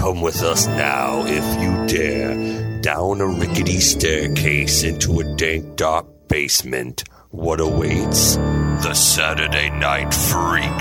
Come with us now, if you dare, down a rickety staircase into a dank, dark basement. What awaits? The Saturday Night Freak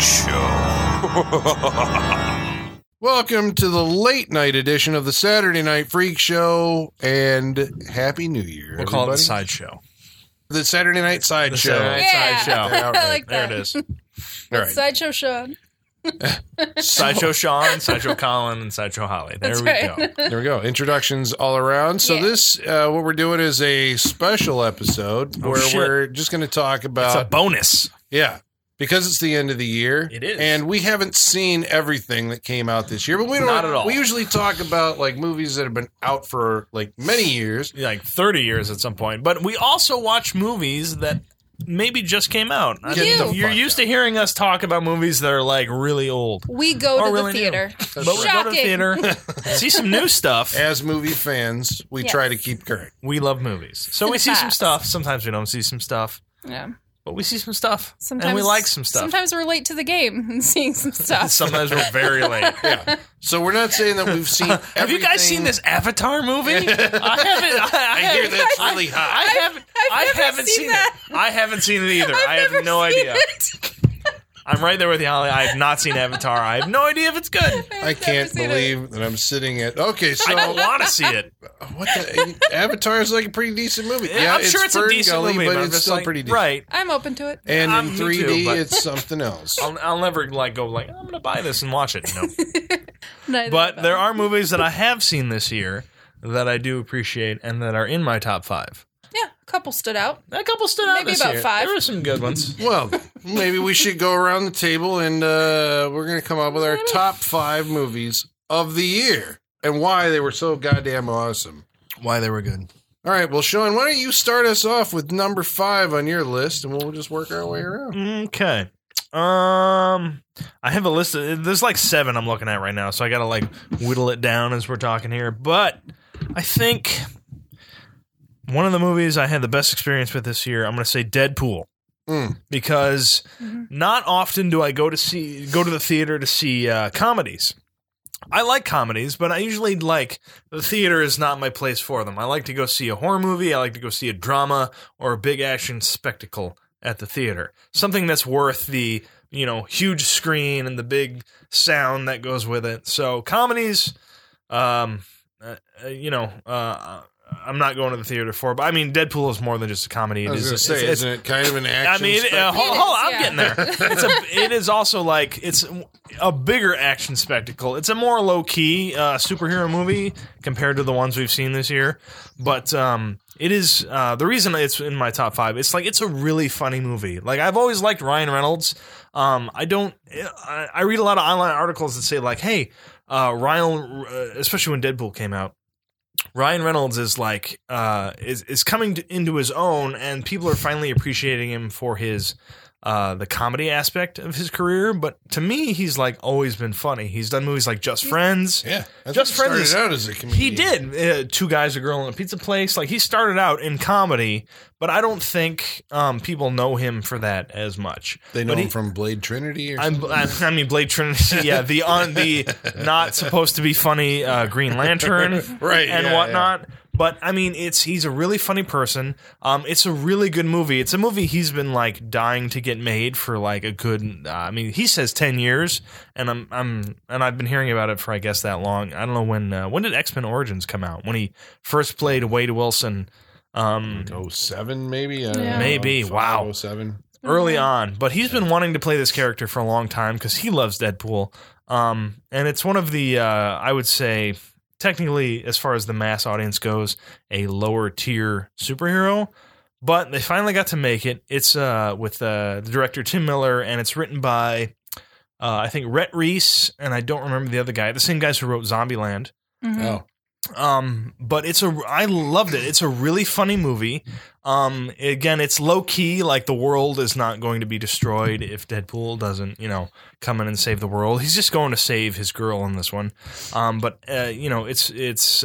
Show. Welcome to the late night edition of the Saturday Night Freak Show, and Happy New Year. We'll call it the Sideshow. The Saturday Night Sideshow. Sideshow. I like There that. it is. All right. Sideshow Sean. Sideshow Sean, Sideshow Colin, and Sideshow Holly. There That's we right. go. There we go. Introductions all around. So Yeah. this, what we're doing is a special episode where shit. we're just going to talk It's a about, bonus. because it's the end of the year. It is. And we haven't seen everything that came out this year, but we don't. Not at all. We usually talk about like movies that have been out for like many years. Like 30 years at some point. But we also watch movies that maybe just came out. I Get mean, the you're fuck used out. to hearing us talk about movies that are like really old. We go Or to really the new. theater. But we go to the Shocking. theater, see some new stuff. As movie fans, we Yes. try to keep current. We love movies. So we see some Cinephiles. stuff. Sometimes we don't see some stuff. Yeah. But we see some stuff. Sometimes and we like some stuff. Sometimes we're late to the game and seeing some stuff. Sometimes we're very late. Yeah. So we're not saying that we've seen. Have you guys seen this Avatar movie? I haven't. I hear that's really hot. I never haven't seen seen that. it. I haven't seen it either. I I've have no never seen idea. it. I'm right there with you, Holly. I have not seen Avatar. I have no idea if it's good. I can't believe that I'm sitting at. Okay, so I don't want to see it. what the Avatar is like a pretty decent movie. Yeah, I'm sure it's a Fern decent Gully, movie, but I'm it's just still like, pretty decent. right. I'm open to it. And in Me 3D, too, but- it's something else. I'll never like go like I'm going to buy this and watch it. No. Neither But of them. there are movies that I have seen this year that I do appreciate and that are in my top 5. Yeah, a couple stood out. A couple stood out Maybe this about year. 5. There were some good ones. Well, maybe we should go around the table and we're going to come up with our top 5 movies of the year and why they were so goddamn awesome. Why they were good. All right, well, Sean, why don't you start us off with number 5 on your list, and we'll just work our way around. Okay. I have a list of, there's like 7 I'm looking at right now, so I gotta like whittle it down as we're talking here. But I think one of the movies I had the best experience with this year, I'm gonna say Deadpool. Because not often do I go to the theater to see comedies. I like comedies, but I usually the theater is not my place for them. I like to go see a horror movie. I like to go see a drama or a big action spectacle at the theater. Something that's worth the, huge screen and the big sound that goes with it. So comedies, I'm not going to the theater for, but I mean, Deadpool is more than just a comedy. I was going to say, it's- isn't it kind of an action? I mean, spectacle? hold on, I'm yeah. getting there. It is also it's a bigger action spectacle. It's a more low key superhero movie compared to the ones we've seen this year. But it is the reason it's in my top 5. It's a really funny movie. Like I've always liked Ryan Reynolds. I read a lot of online articles that say hey, Ryan, especially when Deadpool came out. Ryan Reynolds is is coming into his own, and people are finally appreciating him for his the comedy aspect of his career. But to me, he's always been funny. He's done movies like Just Friends. Yeah, I Just think he Friends. started out as a comedian. He did. 2 Guys, a Girl, and a Pizza Place. He started out in comedy, but I don't think people know him for that as much. They know But him from Blade Trinity or I something? mean, Blade Trinity, yeah, the not supposed to be funny Green Lantern, Right, and yeah, whatnot. But I mean, he's a really funny person. It's a really good movie. It's a movie he's been dying to get made for a good. He says 10 years, and I've been hearing about it for I guess that long. I don't know when did X-Men Origins come out? When he first played Wade Wilson. 07 maybe? I don't know, Maybe. 05, Wow. 07. Early on, but he's been wanting to play this character for a long time because he loves Deadpool. And it's one of the, I would say, technically, as far as the mass audience goes, a lower tier superhero. But they finally got to make it. It's with the director Tim Miller, and it's written by, I think, Rhett Reese, and I don't remember the other guy. The same guys who wrote Zombieland. Oh. But I loved it. It's a really funny movie. Again, it's low key, the world is not going to be destroyed if Deadpool doesn't, come in and save the world. He's just going to save his girl in this one. It's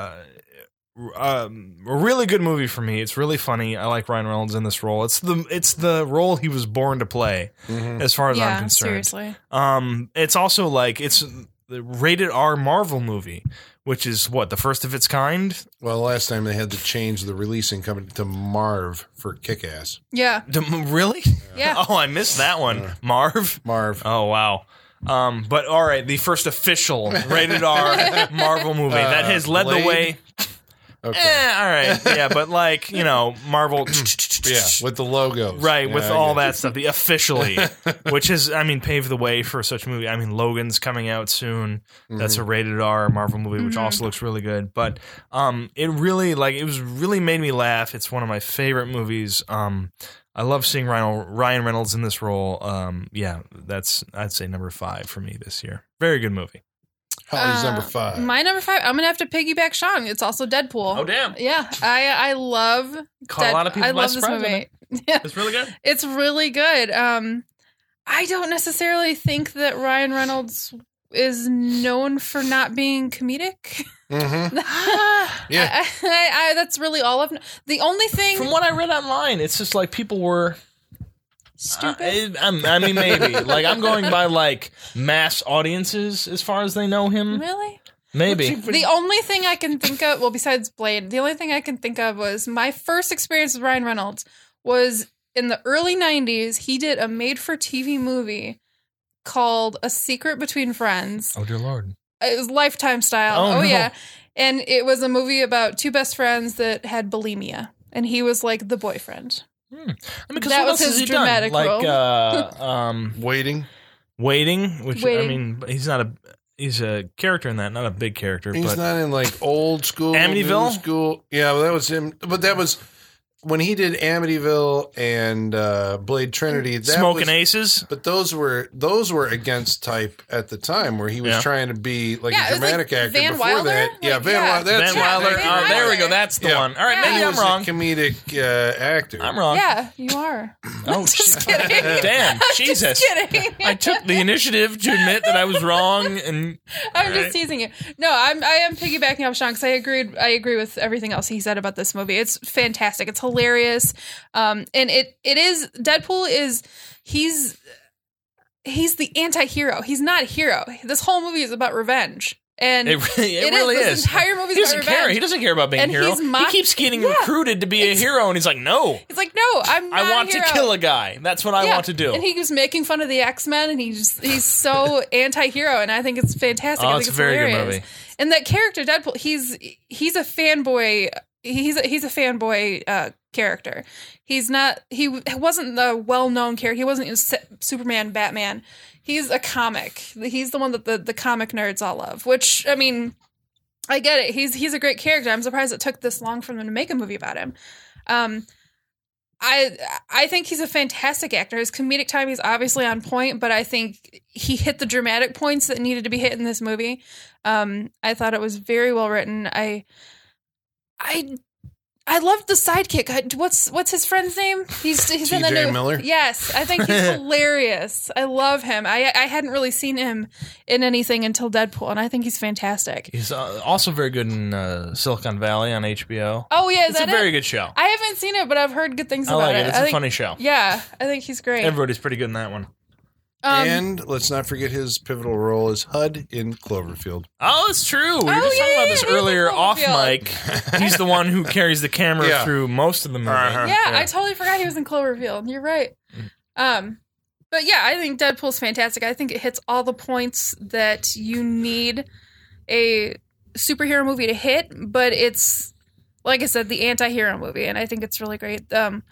a really good movie for me. It's really funny. I like Ryan Reynolds in this role. It's the role he was born to play, as far as I'm concerned. Seriously. It's also the rated R Marvel movie, which is the first of its kind. Well, last time they had to change the releasing company to Marv for Kick-Ass. Yeah. Really? Yeah. Oh, I missed that one. Marv. Oh, wow. But all right, the first official rated R Marvel movie that has led Blade? the way. Okay. All right, yeah, but Marvel, Yeah, with the logos. right, with Yeah, I all get it. that stuff, the officially, which has, paved the way for such a movie. Logan's coming out soon. That's a rated R Marvel movie, which also looks really good. But it really, it was really made me laugh. It's one of my favorite movies. I love seeing Ryan Reynolds in this role. I'd say number 5 for me this year. Very good movie. Holly's number 5. My number 5, I'm gonna have to piggyback Sean. It's also Deadpool. Oh, damn. Yeah, I love. Caught a lot of people I by love this surprise, movie. Yeah, It's really good. it's really good. I don't necessarily think that Ryan Reynolds is known for not being comedic. Mm-hmm. Yeah. I that's really all of. The only thing From what I read online, it's just people were stupid. maybe. I'm going by mass audiences as far as they know him. Really? Maybe. The only thing I can think of, besides Blade, the only thing I can think of was my first experience with Ryan Reynolds was in the early 90s. He did a made-for-TV movie called A Secret Between Friends. Oh, dear Lord. It was Lifetime style. Oh, no. Yeah. And it was a movie about two best friends that had bulimia. And he was the boyfriend. Because That what was else has his he done? dramatic Waiting. Waiting, which Waiting. he's a character in that, not a big character. He's but not in old school, Amityville? new school. Yeah, well, that was him. But that was when he did Amityville and Blade Trinity. That Smoking was, Aces. But those were against type at the time, where he was Yeah. trying to be a Yeah, it was dramatic actor. Van before Wilder? that, yeah, Van Wilder. That's Van Wilder. Van Oh, there we go. Wilder. That's the Yeah. one. All right, Yeah. maybe He I'm was wrong. a comedic actor. I'm wrong. Yeah, you are. Oh, Just kidding. Damn, Jesus. Just kidding. I took the initiative to admit that I was wrong, and I'm All just right. teasing you. No, I am piggybacking off Sean because I agree with everything else he said about this movie. It's fantastic. It's hilarious. And it is Deadpool is he's the anti-hero. He's not a hero. This whole movie is about revenge. And it really This is. entire movie He is about doesn't care. revenge. He doesn't care about being And a hero. he's mock- He keeps getting Yeah. recruited to be a hero, and he's like, no, He's like, no, I'm not I want a to hero. kill a guy. That's what I Yeah. want to do. And he was making fun of the X-Men, and he's so anti-hero, and I think it's fantastic. Oh, I think it's it's a very good hilarious. movie. And that character, Deadpool, he's a fanboy. He's a fanboy character. He wasn't the well-known character. He wasn't Superman, Batman. He's a comic. He's the one that the comic nerds all love. Which, I get it. He's a great character. I'm surprised it took this long for them to make a movie about him. I think he's a fantastic actor. His comedic timing is obviously on point, but I think he hit the dramatic points that needed to be hit in this movie. I thought it was very well written. I loved the sidekick. What's his friend's name? He's in the T.J. new Miller? Yes, I think he's hilarious. I love him. I hadn't really seen him in anything until Deadpool, and I think he's fantastic. He's also very good in Silicon Valley on HBO. Oh yeah, is It's that a very it? good show. I haven't seen it, but I've heard good things I about like it. It's I a think- funny show. Yeah, I think he's great. Everybody's pretty good in that one. And let's not forget his pivotal role as HUD in Cloverfield. Oh, it's true. We were just talking about this yeah, earlier off Cloverfield. mic. He's the one who carries the camera Yeah. through most of the movie. Uh-huh. Yeah, I totally forgot he was in Cloverfield. You're right. But yeah, I think Deadpool's fantastic. I think it hits all the points that you need a superhero movie to hit, but it's, like I said, the anti-hero movie, and I think it's really great.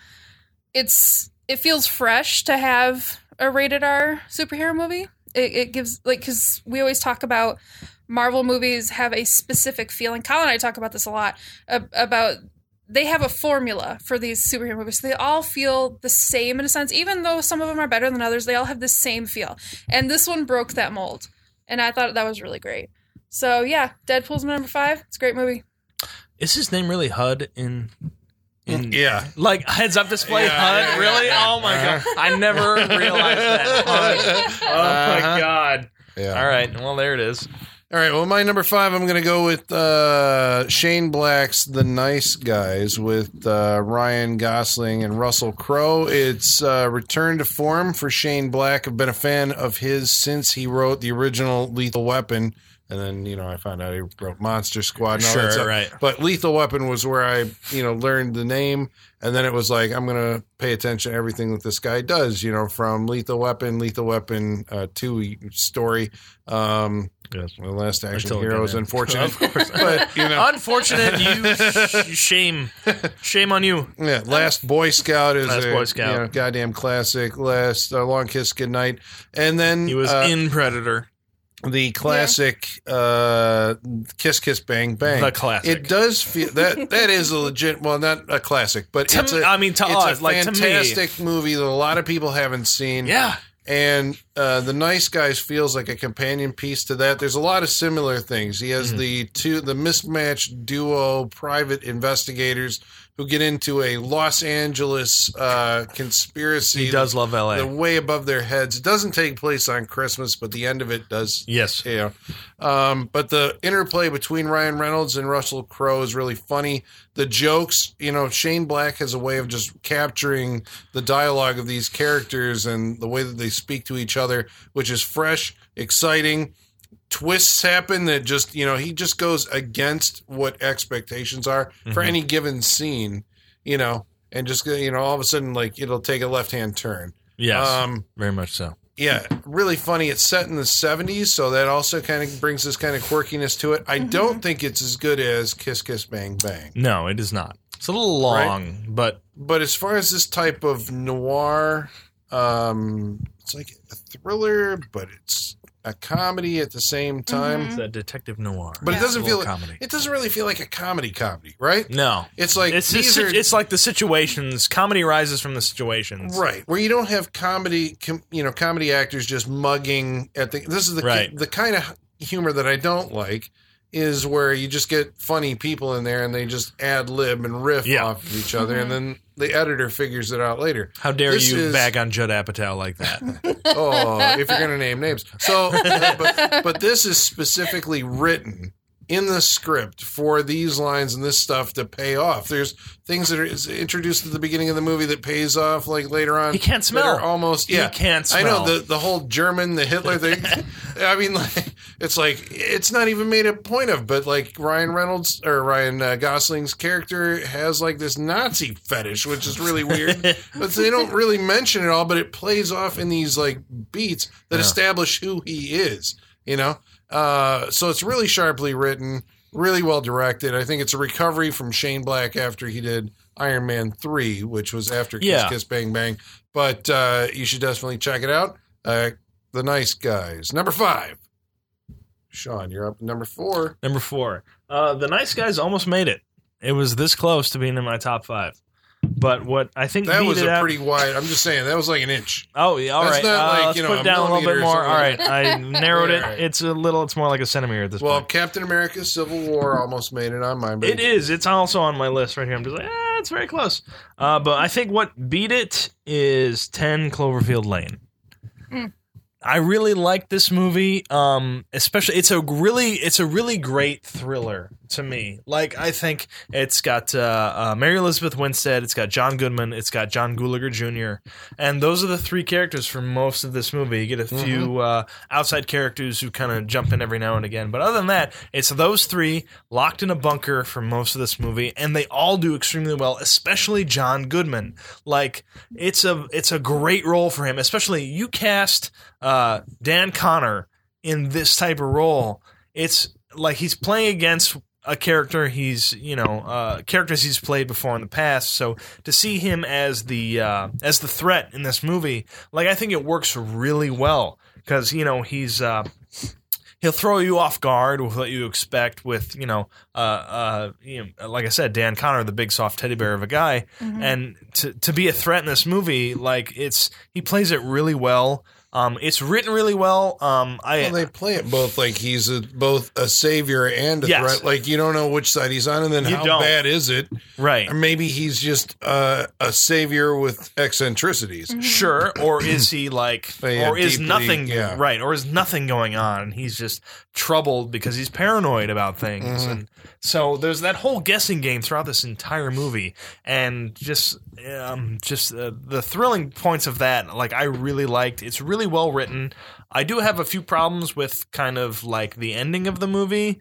It feels fresh to have a rated R superhero movie. It gives, because we always talk about Marvel movies have a specific feeling. Colin and I talk about this a lot, about they have a formula for these superhero movies. They all feel the same in a sense, even though some of them are better than others. They all have the same feel, and this one broke that mold, and I thought that was really great. So yeah, Deadpool's my number 5. It's a great movie. Is his name really HUD in Yeah. like heads up display Yeah. HUD? Really? Oh my god. I never realized that. HUD. Oh my god. Yeah. All right. Well, there it is. All right, well, my number 5, I'm going to go with Shane Black's The Nice Guys with Ryan Gosling and Russell Crowe. It's return to form for Shane Black. I've been a fan of his since he wrote the original Lethal Weapon. And then, I found out he wrote Monster Squad and all that stuff. Right. But Lethal Weapon was where I, learned the name. And then it was like, I'm going to pay attention to everything that this guy does, from Lethal Weapon 2 story. Yes. The Last Action Until Hero again, is unfortunate. Of course. But, Unfortunate. Shame on you. Yeah, Last Boy Scout is Last Boy Scout. Goddamn classic. Last Long Kiss Goodnight. And then He was in Predator. the classic Kiss Kiss Bang Bang. The classic. It does feel that is a legit, well, not a classic, but To it's me- a, I mean, to it's us, a like, to me. fantastic movie that a lot of people haven't seen. Yeah. And The Nice Guys feels like a companion piece to that. There's a lot of similar things. He has the mismatched duo private investigators who get into a Los Angeles conspiracy. He does love L.A. They're way above their heads. It doesn't take place on Christmas, but the end of it does. Yes. But the interplay between Ryan Reynolds and Russell Crowe is really funny. The jokes, Shane Black has a way of just capturing the dialogue of these characters and the way that they speak to each other, which is fresh, exciting. Twists happen that just, he just goes against what expectations are for any given scene, and just, all of a sudden, like, it'll take a left-hand turn. Yes. Very much so. Yeah, really funny. It's set in the 70s, so that also kind of brings this kind of quirkiness to it. I don't think it's as good as Kiss Kiss Bang Bang. No, it is not. It's a little long, but as far as this type of noir, it's like a thriller, but it's a comedy at the same time. it's a detective noir. But it doesn't feel comedy. It doesn't really feel like a comedy, right? No. It's like It's like the situations. Comedy rises from the situations. right, where you don't have comedy actors just mugging at the. This is the kind of humor that I don't like. Is where you just get funny people in there and they just ad lib and riff off of each other, and then the editor figures it out later. How dare you bag on Judd Apatow like that? If you're going to name names. So, but this is specifically written in the script for these lines and this stuff to pay off. There's things that are introduced at the beginning of the movie that pays off like later on. He can't smell. Almost, He can't smell. I know the whole German, the Hitler thing. I mean, like, it's not even made a point of, but like Ryan Gosling's character has like this Nazi fetish, which is really weird. But they don't really mention it all, but it plays off in these like beats that establish who he is, So it's really sharply written, really well directed. I think it's a recovery from Shane Black after he did Iron Man 3, which was after Kiss Kiss Bang Bang. But you should definitely check it out. The Nice Guys. Number 5. Sean, you're up. Number 4. Number 4. The Nice Guys almost made it. It was this close to being in my top 5. But what I think that beat was it a out, pretty wide. I'm just saying that was like an inch. Oh, yeah, all That's right. not like, let's you know, put it down a little millimeter bit or more. something All like right, I narrowed it. Right. It's more like a centimeter at this Well, point. Captain America: Civil War almost made it on mine. But It is. It's also on my list right here. I'm just like, it's very close. But I think what beat it is 10 Cloverfield Lane. I really like this movie. Especially, it's a really great thriller to me. Like, I think it's got Mary Elizabeth Winstead, it's got John Goodman, it's got John Gallagher Jr., and those are the three characters for most of this movie. You get a few outside characters who kind of jump in every now and again, but other than that, it's those three locked in a bunker for most of this movie, and they all do extremely well, especially John Goodman. Like, it's a great role for him, especially you cast Dan Connor in this type of role. It's like he's playing against a character characters he's played before in the past. So to see him as the threat in this movie, like, I think it works really well because he'll throw you off guard with what you expect with, like I said, Dan Connor, the big soft teddy bear of a guy. And to be a threat in this movie, like, he plays it really well. It's written really well. Well, they play it both like he's both a savior and a Yes. threat. Like you don't know which side he's on, and then You how don't. bad is it? right. Or maybe he's just a savior with eccentricities. Sure, or is he like, Yeah, or is deeply, nothing yeah. right, or is nothing going on? And he's just troubled because he's paranoid about things, and so there's that whole guessing game throughout this entire movie, and just the thrilling points of that, like I really liked. It's really well written. I do have a few problems with kind of like the ending of the movie.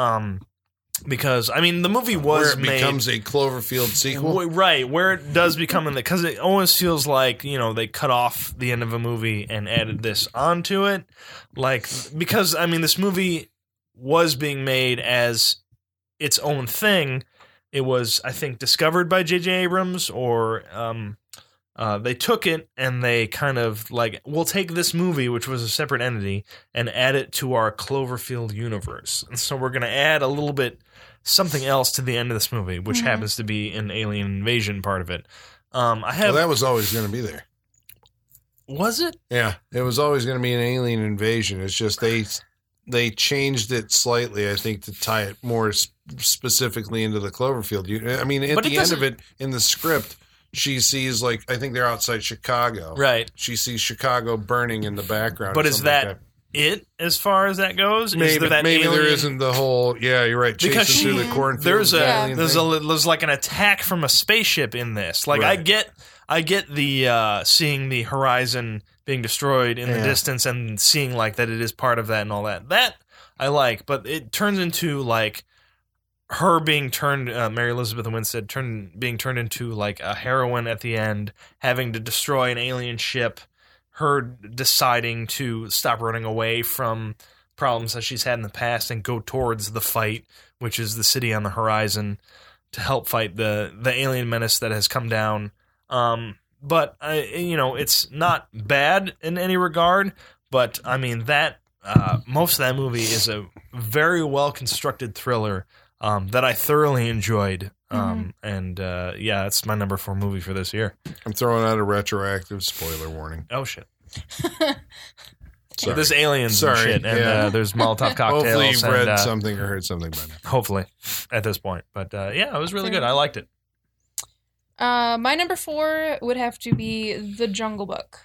Because I mean, the movie was Where it becomes a Cloverfield sequel. right, where it does become because it always feels like, you know, they cut off the end of a movie and added this onto it, like, because I mean, this movie was being made as its own thing. It was, I think, discovered by J.J. Abrams, or they took it and they kind of like, we'll take this movie, which was a separate entity, and add it to our Cloverfield universe. And so we're going to add a little bit something else to the end of this movie, which happens to be an alien invasion part of it. Well, that was always going to be there. Was it? Yeah, it was always going to be an alien invasion. It's just they changed it slightly, I think, to tie it more specifically into the Cloverfield. I mean, at But it the end of doesn't- it, in the script, she sees, like, I think they're outside Chicago. Right. She sees Chicago burning in the background. But or is something like that it as far as that goes? Is Maybe, there that maybe there alien- isn't the whole. Yeah, you're right. Because Chasing through the cornfield. there's alien thing. there's like an attack from a spaceship in this. Like Right. I get the seeing the horizon being destroyed in the Yeah. distance and seeing like that it is part of that and all that. That I like, but it turns into like her being turned, Mary Elizabeth Winstead being turned into like a heroine at the end, having to destroy an alien ship, her deciding to stop running away from problems that she's had in the past and go towards the fight, which is the city on the horizon, to help fight the alien menace that has come down. But it's not bad in any regard. But I mean that most of that movie is a very well constructed thriller that I thoroughly enjoyed. And it's my number 4 movie for this year. I'm throwing out a retroactive spoiler warning. Oh shit! Sorry. There's aliens and Sorry, shit, and yeah. there's Molotov cocktails. Hopefully you've and, read something or heard something by now. Hopefully, at this point. But it was really good. I liked it. My number 4 would have to be The Jungle Book,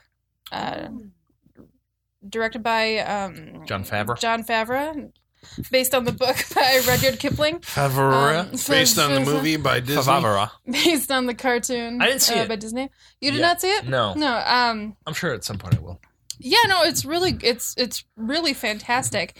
directed by Jon Favreau. Jon Favreau, based on the book by Rudyard Kipling. Favreau. Based on the movie by Disney. Favreau. Based on the cartoon. I didn't see it. by Disney. You did Yeah. not see it? No. No. I'm sure at some point it will. Yeah, no, it's really fantastic.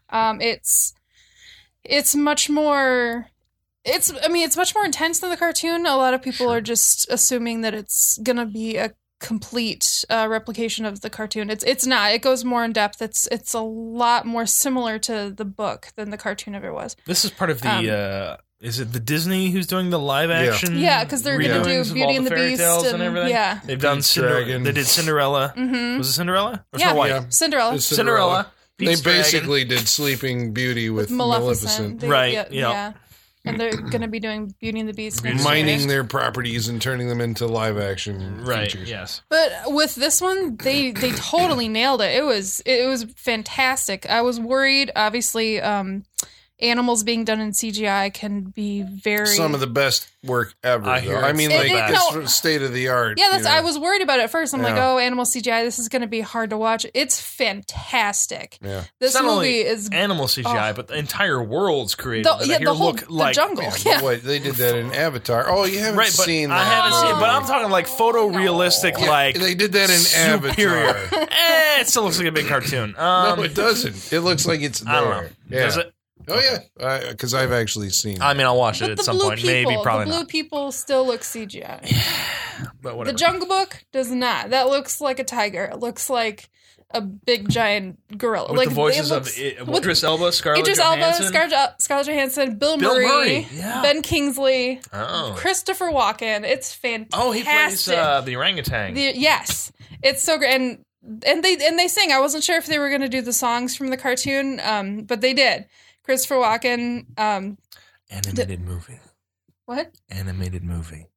It's much more. It's much more intense than the cartoon. A lot of people are just assuming that it's gonna be a complete replication of the cartoon. It's not. It goes more in depth. It's a lot more similar to the book than the cartoon ever was. This is part of the. Is it the Disney who's doing the live action? Yeah, because they're gonna do redoings of Beauty all and the fairy Beast tales and everything. yeah, They've done Pete's Dragon. They did Cinderella. Mhm. Was it Cinderella? Or Yeah. Snow White? Yeah. Cinderella. It's Cinderella. They Pete's Dragon. basically did Sleeping Beauty with Maleficent. They- Right, Yeah, yeah. yeah. And they're gonna be doing Beauty and the Beast. Beauty next and the year. Mining their properties and turning them into live action Right. features. Yes. But with this one, they totally nailed it. It was fantastic. I was worried. Obviously, animals being done in CGI can be very Some of the best work ever. I hear though. I it's mean, the like best. it's state of the art. yeah. That's you know. I was worried about it at first. I'm like, Yeah. oh, animal CGI. This is going to be hard to watch. It's fantastic. Yeah. This It's not movie only is animal CGI, but the entire world's created. the, that yeah, here the whole look the like jungle. But Yeah. what they did that in Avatar. Oh, you haven't Right, but seen that. I haven't seen it. But movie. I'm talking like photorealistic, like They did that in superior. Avatar. It still looks like a big cartoon. No, it doesn't. It looks like it's there. I don't know. Yeah. Does it? Oh yeah, because I've actually seen. I mean, I'll watch it But at the some blue point. people, Maybe, probably the blue not. people still look CGI. But The whatever. Jungle Book does not. That looks like a tiger. It looks like a big giant gorilla. With like the voices it of looks- Idris Elba, Scarlett Idris Elba, Johansson. Scarlett Johansson, Bill Bill Murray, Murray, yeah. Ben Kingsley, Oh. Christopher Walken. It's fantastic. Oh, he plays the orangutan. Yes, it's so great. And they sing. I wasn't sure if they were going to do the songs from the cartoon, but they did. Christopher Walken. Animated movie. What? Animated movie.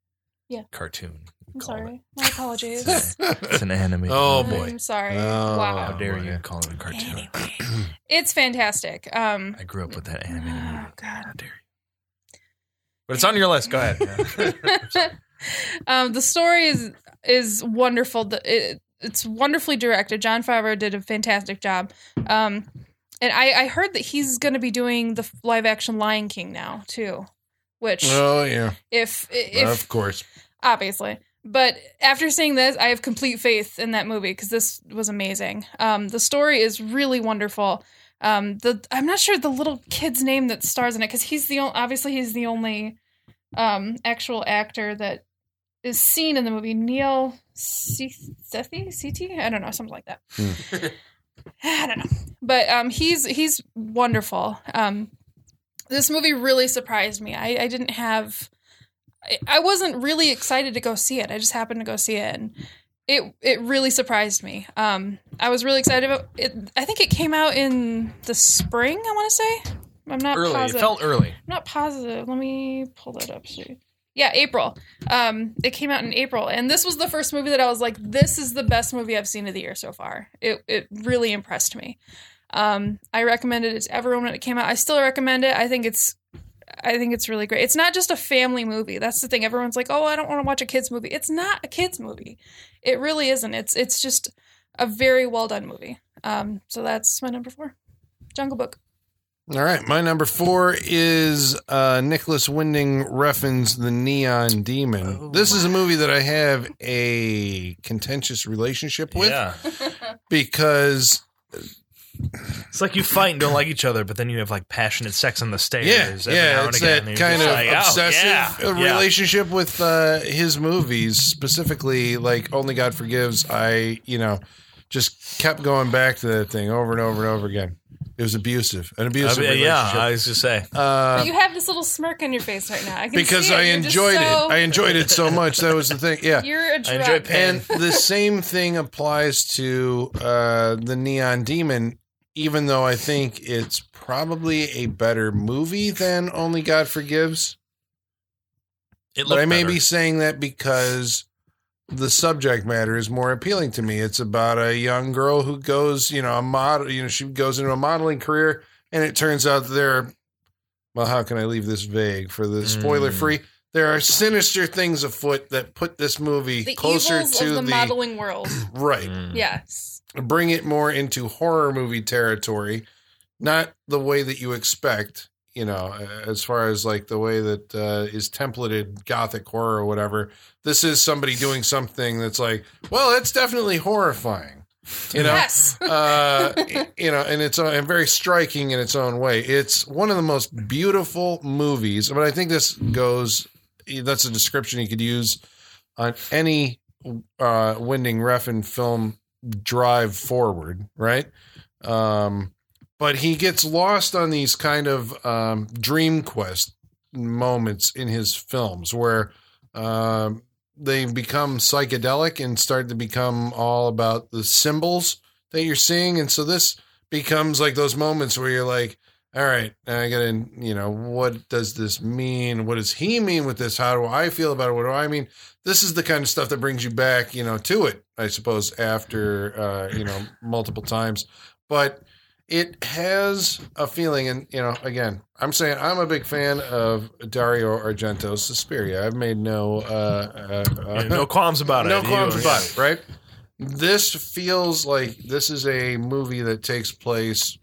cartoon. I'm Call sorry. My apologies. It's an anime. Oh, boy. I'm sorry. Oh, wow. How dare boy. you call it a cartoon? It's fantastic. I grew up with that animated movie. Oh, God. How dare you? But it's on your list. Go ahead. The story is wonderful. It's wonderfully directed. Jon Favreau did a fantastic job. And I heard that he's going to be doing the live action Lion King now too, which Oh, yeah. if Of course. obviously. But after seeing this, I have complete faith in that movie because this was amazing. The story is really wonderful. I'm not sure the little kid's name that stars in it because he's the only actual actor that is seen in the movie. Neil Sethi? I don't know, something like that. I don't know, but he's wonderful. This movie really surprised me. I wasn't really excited to go see it. I just happened to go see it, and it really surprised me. I was really excited about it. I think it came out in the spring, I want to say. I'm not Early. positive. It felt early. I'm not positive. Let me pull that up. See. Yeah, April. It came out in April, and this was the first movie that I was like, this is the best movie I've seen of the year so far. It really impressed me. I recommended it to everyone when it came out. I still recommend it. I think it's really great. It's not just a family movie. That's the thing. Everyone's like, oh, I don't want to watch a kid's movie. It's not a kid's movie. It really isn't. It's just a very well done movie. So that's my number 4, Jungle Book. All right. My number 4 is Nicholas Winding Refn's The Neon Demon. This is a movie that I have a contentious relationship with Yeah. because It's like you fight and don't like each other, but then you have like passionate sex on the stairs. every now and it's again, that and kind you're of just like, obsessive yeah. relationship with his movies, specifically like Only God Forgives. I just kept going back to that thing over and over and over again. It was an abusive relationship. Yeah, I was just say. But you have this little smirk on your face right now. I can Because see it. I You're just enjoyed it. so- I enjoyed it so much. That was the thing. Yeah. You're a I drug. enjoy pain. And the same thing applies to The Neon Demon, even though I think it's probably a better movie than Only God Forgives. It But I may better. be saying that because the subject matter is more appealing to me. It's about a young girl who goes, she goes into a modeling career, and it turns out how can I leave this vague for the spoiler free? There are sinister things afoot that put this movie the closer evils to of the modeling world. right. Yes. Bring it more into horror movie territory, not the way that you expect, as far as like the way that is templated gothic horror or whatever. This is somebody doing something that's like, well, it's definitely horrifying, Yes. and it's and very striking in its own way. It's one of the most beautiful movies, but I think that's a description you could use on any Winding Refn film drive forward, right? But he gets lost on these kind of dream quest moments in his films where they become psychedelic and start to become all about the symbols that you're seeing. And so this becomes like those moments where you're like, all right, I got to, what does this mean? What does he mean with this? How do I feel about it? What do I mean? This is the kind of stuff that brings you back, to it, I suppose, after, multiple times. But it has a feeling, and, again, I'm saying I'm a big fan of Dario Argento's Suspiria. I've made no qualms about it. no qualms about it, right? This feels like this is a movie that takes place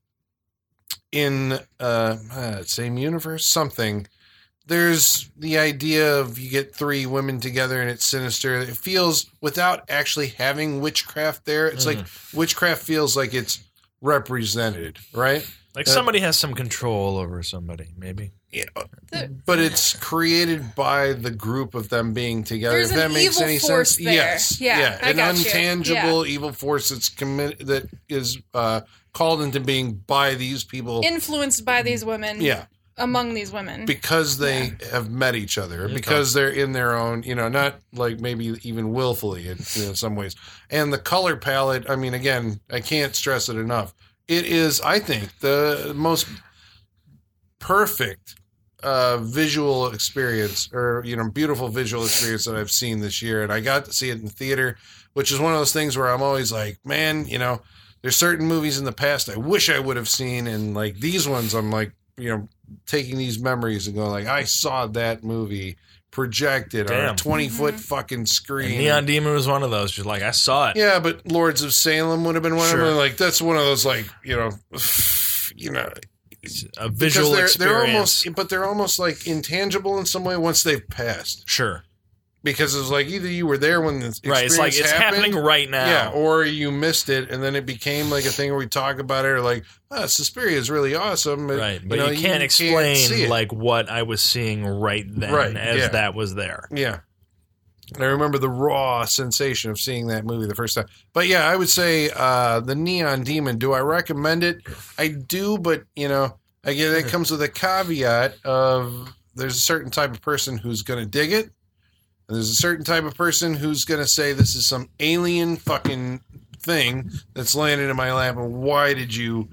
in same universe, something. There's the idea of you get 3 women together and it's sinister. It feels, without actually having witchcraft there, it's like witchcraft feels like it's represented, right? Like somebody has some control over somebody, maybe. Yeah, but it's created by the group of them being together. There's if that an makes evil any force sense, there. yes, Yeah, I an got you. untangible evil force that's that is called into being by these people. Influenced by these women. Yeah. Among these women. Because they have met each other, because they're in their own, not like maybe even willfully in some ways. And the color palette, I mean, again, I can't stress it enough. It is, I think, the most perfect visual experience, or beautiful visual experience that I've seen this year, and I got to see it in theater, which is one of those things where I'm always like, man, there's certain movies in the past I wish I would have seen, and like these ones, I'm like, taking these memories and going like, I saw that movie projected on a 20-foot fucking screen. And Neon Demon was one of those. You're like, I saw it. Yeah, but Lords of Salem would have been one of them. Like that's one of those like a visual experience. They're almost like intangible in some way once they've passed. Sure. Because it's like either you were there when the experience It's like it's happened, happening right now. Yeah, or you missed it, and then it became like a thing where we talk about it, or like, Suspiria is really awesome. But, right, but you can't explain like what I was seeing right then that was there. Yeah. And I remember the raw sensation of seeing that movie the first time. But yeah, I would say the Neon Demon, do I recommend it? I do, but, again, that comes with a caveat of there's a certain type of person who's going to dig it. And there's a certain type of person who's going to say this is some alien fucking thing that's landed in my lap, and why did you,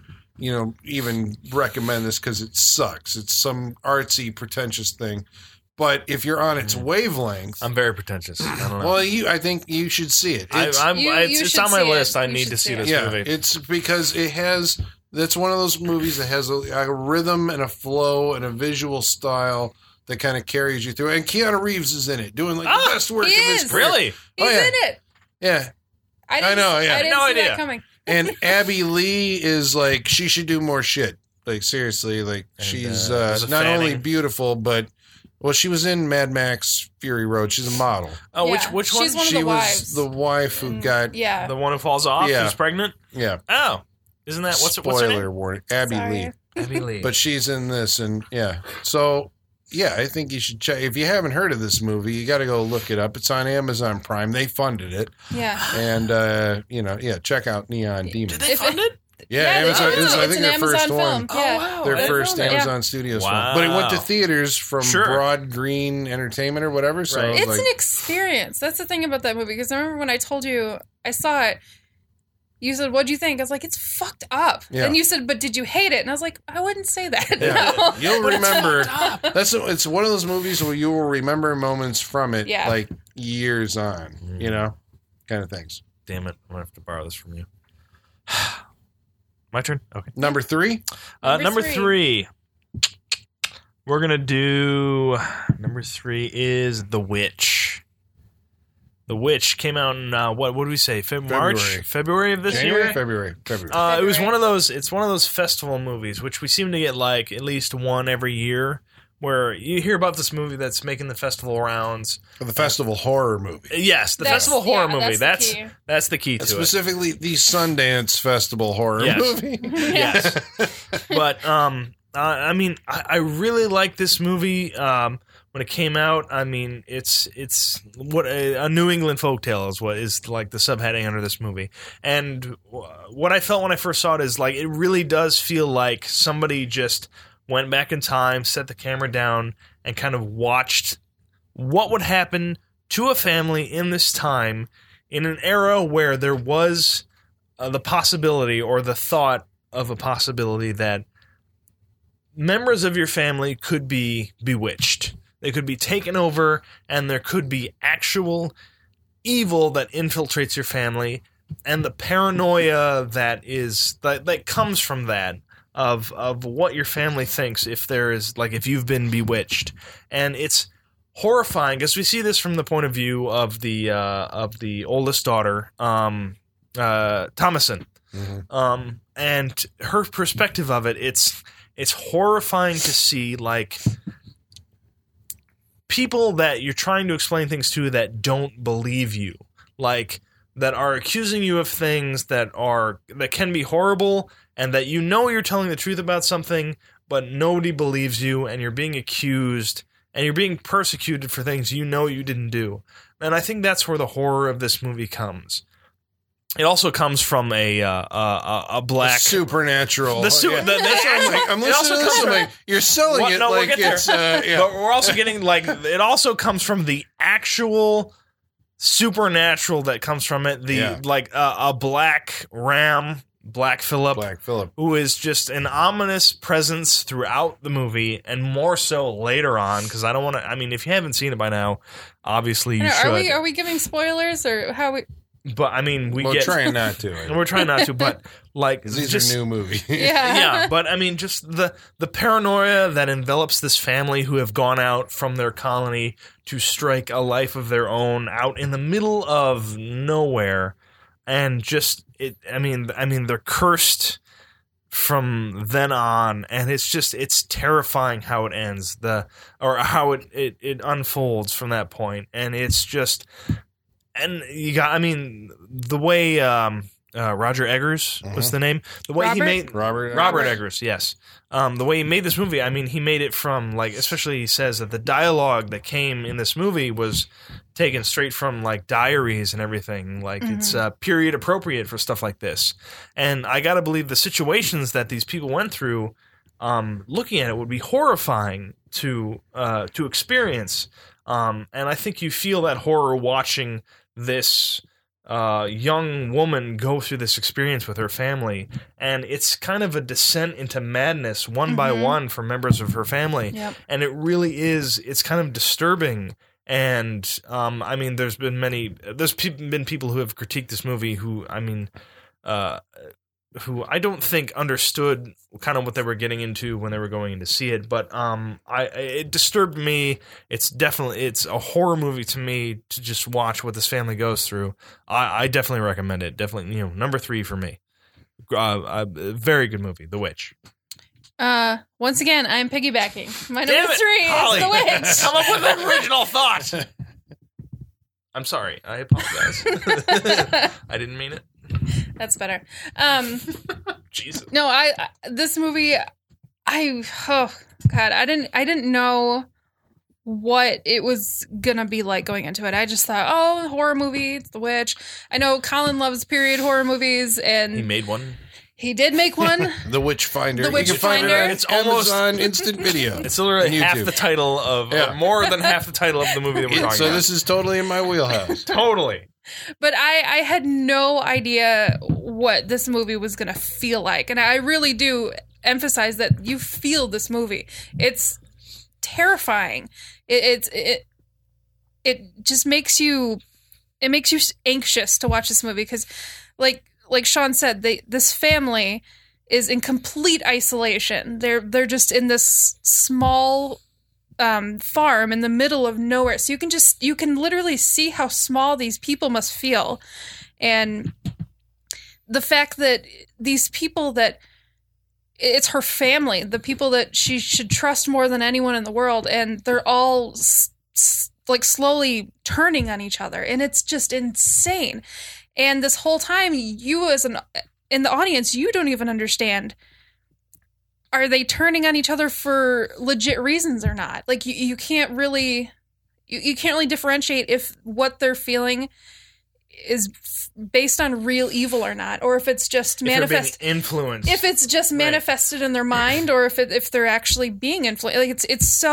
even recommend this, because it sucks. It's some artsy, pretentious thing. But if you're on its wavelength... I'm very pretentious. I don't know. Well, I think you should see it. It's on my list. I need to see this movie. It's because it has... That's one of those movies that has a rhythm and a flow and a visual style that kind of carries you through. And Keanu Reeves is in it, doing like the best work of his career. Really? He's in it. Yeah. I know. Yeah. I didn't see that coming. And Abby Lee is like, she should do more shit. Like, seriously, like, she's not only beautiful, but, well, she was in Mad Max Fury Road. She's a model. Oh, which one? She's one of she the wives. was the wife who got... Yeah. The one who falls off who's pregnant? Yeah. Oh. Isn't that... What's her name? Spoiler warning. Abby Lee. Abby Lee. But she's in this, and yeah. So... Yeah, I think you should check. If you haven't heard of this movie, you got to go look it up. It's on Amazon Prime. They funded it. Yeah. And, check out Neon Demon. Did they fund it? Yeah, Amazon. I think their first film. one. Yeah. Oh, wow. Their first Amazon Studios film. But it went to theaters from Broad Green Entertainment or whatever. So right. It's an experience. That's the thing about that movie. Because I remember when I told you I saw it, you said, what'd you think? I was like, it's fucked up. Yeah. And you said, but did you hate it? And I was like, I wouldn't say that. Yeah. No. You'll remember. It's one of those movies where you will remember moments from it like years on, kind of things. Damn it. I'm going to have to borrow this from you. My turn? Okay. Number 3? Number 3. We're going to do... Number 3 is The Witch. The Witch came out in what did we say? February of this year. February. It was one of those. It's one of those festival movies, which we seem to get like at least one every year, where you hear about this movie that's making the festival rounds. The festival horror movie. Yes, the festival horror movie. That's the key to specifically it. The Sundance Festival horror movie. Yes, but I mean, I really like this movie. When it came out, I mean, it's what a New England folktale is what is like the subheading under this movie. And what I felt when I first saw it is like it really does feel like somebody just went back in time, set the camera down, and kind of watched what would happen to a family in this time in an era where there was the possibility or the thought of a possibility that members of your family could be bewitched. They could be taken over, and there could be actual evil that infiltrates your family, and the paranoia that comes from that of what your family thinks if you've been bewitched, and it's horrifying because we see this from the point of view of the oldest daughter, Thomasin, and her perspective of it. It's horrifying to see like people that you're trying to explain things to that don't believe you, like that are accusing you of things that can be horrible, and that you're telling the truth about something, but nobody believes you, and you're being accused, and you're being persecuted for things you didn't do. And I think that's where the horror of this movie comes. It also comes from a black supernatural. That's what I'm listening to this. Like, you're selling it like it's. But we're also getting like it also comes from the actual supernatural that comes from it. A black ram Black Phillip, who is just an ominous presence throughout the movie, and more so later on, because I don't want to. I mean, if you haven't seen it by now, obviously you should. Are we giving spoilers or how we? But I mean, we're trying not to. We're trying not to, but like these are new movies. Yeah. But I mean, just the paranoia that envelops this family who have gone out from their colony to strike a life of their own out in the middle of nowhere, and just it. I mean, they're cursed from then on, and it's terrifying how it ends, how it unfolds from that point, and it's just. And you got, I mean, the way Roger Eggers was the name. The way he made Robert Eggers, yes. The way he made this movie, I mean, he made it from like, especially he says that the dialogue that came in this movie was taken straight from like diaries and everything. Like it's period appropriate for stuff like this. And I got to believe the situations that these people went through, looking at it would be horrifying to experience. And I think you feel that horror watching this young woman go through this experience with her family, and it's kind of a descent into madness one by one for members of her family. Yep. And it really is, it's kind of disturbing. And I mean, there's been people who have critiqued this movie who, I mean, who I don't think understood kind of what they were getting into when they were going in to see it, but it disturbed me. It's a horror movie to me to just watch what this family goes through. I definitely recommend it. Definitely, number 3 for me. A very good movie, The Witch. Once again, I'm piggybacking. My Damn number 3 Holly. is The Witch. Come up with an original thought. I'm sorry. I apologize. I didn't mean it. That's better. Jesus. No, this movie, oh God, I didn't know what it was gonna be like going into it. I just thought, oh, horror movie, it's The Witch. I know Colin loves period horror movies, and he made one. He did make one. The Witch Finder. The Witch you can find Finder. it on It's almost Amazon Instant Video. It's literally half the title of, or more than half the title of the movie that we're talking about. So this is totally in my wheelhouse. Totally. But I had no idea what this movie was going to feel like. And I really do emphasize that you feel this movie. It's terrifying. It just makes you anxious to watch this movie because like Sean said, this family is in complete isolation. They're just in this small farm in the middle of nowhere. So you can literally see how small these people must feel. And the fact that these people that it's her family, the people that she should trust more than anyone in the world, and they're all like slowly turning on each other, and it's just insane. And this whole time, you in the audience, you don't even understand. Are they turning on each other for legit reasons or not? Like you can't really differentiate if what they're feeling is based on real evil or not, or if it's just influenced. If it's just manifested in their mind, or if they're actually being influenced. Like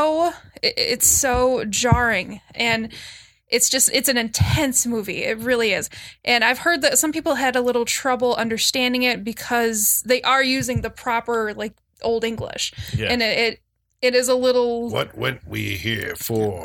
it's so jarring, and it's an intense movie. It really is. And I've heard that some people had a little trouble understanding it because they are using the proper like Old English, and it is a little. What went we here for?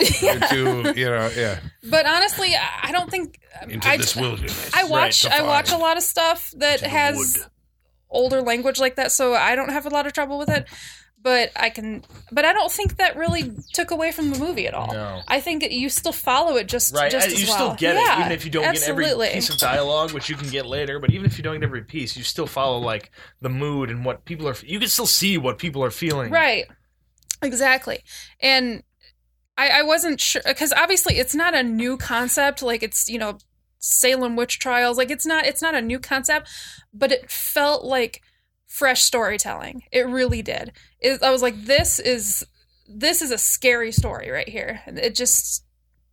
Yeah. But honestly, I don't think into this wilderness. I watch a lot of stuff that has older language like that, so I don't have a lot of trouble with it. But I don't think that really took away from the movie at all. No. I think you still follow it just as well. You still get it, even if you don't get every piece of dialogue, which you can get later. But even if you don't get every piece, you still follow like the mood and what people are. You can still see what people are feeling. Right. Exactly. And I wasn't sure because obviously it's not a new concept. Like it's Salem witch trials. Like it's not a new concept, but it felt like fresh storytelling. It really did. I was like, this is a scary story right here. It just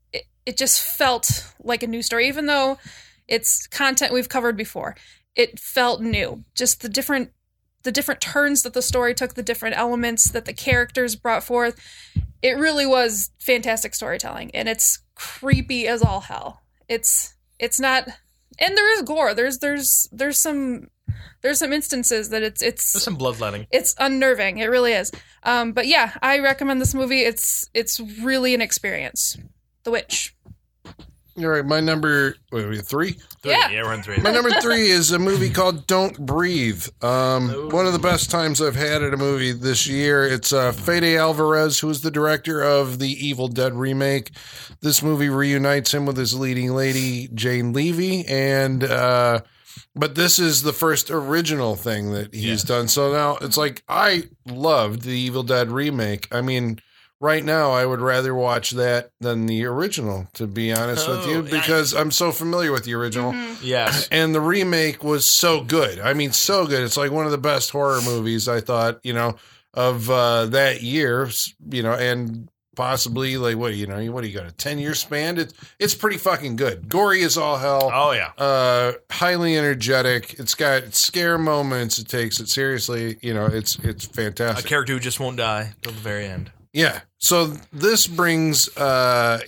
felt like a new story, even though it's content we've covered before. It felt new. Just the different turns that the story took, the different elements that the characters brought forth. It really was fantastic storytelling, and it's creepy as all hell. It's not, and there is gore. There's some there's some instances that There's some bloodletting. it's unnerving. It really is. But yeah, I recommend this movie. It's really an experience. The Witch. All right, my number 3. Yeah. we're in 3. My number 3 is a movie called Don't Breathe. One of the best times I've had at a movie this year. It's Fede Alvarez, who is the director of the Evil Dead remake. This movie reunites him with his leading lady, Jane Levy, and but this is the first original thing that he's done. So now it's like, I loved the Evil Dead remake. I mean, right now, I would rather watch that than the original, to be honest with you, because I'm so familiar with the original. Yes. And the remake was so good. I mean, so good. It's like one of the best horror movies, I thought, of that year, and possibly like, what do you got, a 10-year span? It's pretty fucking good. Gory as all hell. Oh, yeah. Highly energetic. It's got scare moments. It takes it seriously. It's fantastic. A character who just won't die till the very end. Yeah. So this brings, well,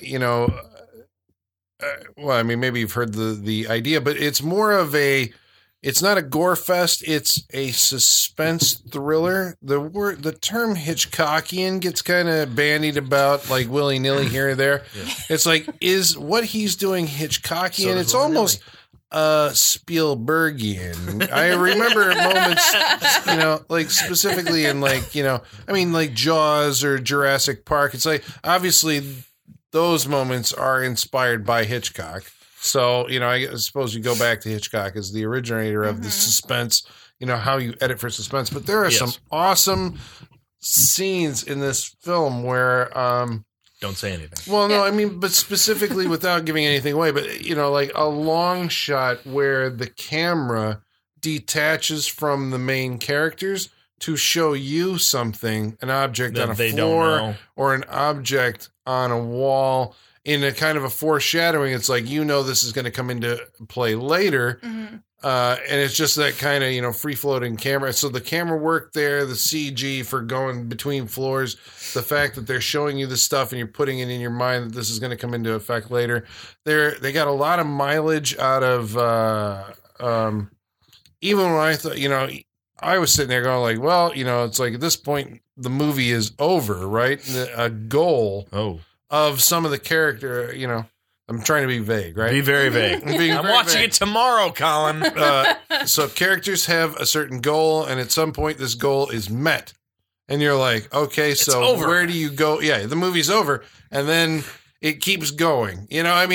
I mean, maybe you've heard the idea, but it's more of it's not a gore fest. It's a suspense thriller. The term Hitchcockian gets kind of bandied about like willy nilly here and there. Yeah. It's like, is what he's doing Hitchcockian? It's almost Spielbergian. I remember moments, like specifically in like, like Jaws or Jurassic Park. It's like, obviously those moments are inspired by Hitchcock. So, I suppose you go back to Hitchcock as the originator of the suspense, how you edit for suspense. But there are some awesome scenes in this film where, don't say anything. Well, no, I mean, but specifically without giving anything away, but, like a long shot where the camera detaches from the main characters to show you something, an object that on a they floor don't know. or an object on a wall in a kind of a foreshadowing. It's like, this is going to come into play later. Mm-hmm. And it's just that kind of, free-floating camera. So the camera work there, the CG for going between floors, the fact that they're showing you the stuff and you're putting it in your mind that this is going to come into effect later. They got a lot of mileage out of, even when I thought, I was sitting there going like, well, it's like at this point, the movie is over, right? A goal of some of the character, I'm trying to be vague, right? Be very vague. I'm watching it tomorrow, Colin. So characters have a certain goal, and at some point this goal is met. And you're like, okay, so where do you go? Yeah, the movie's over. And then it keeps going.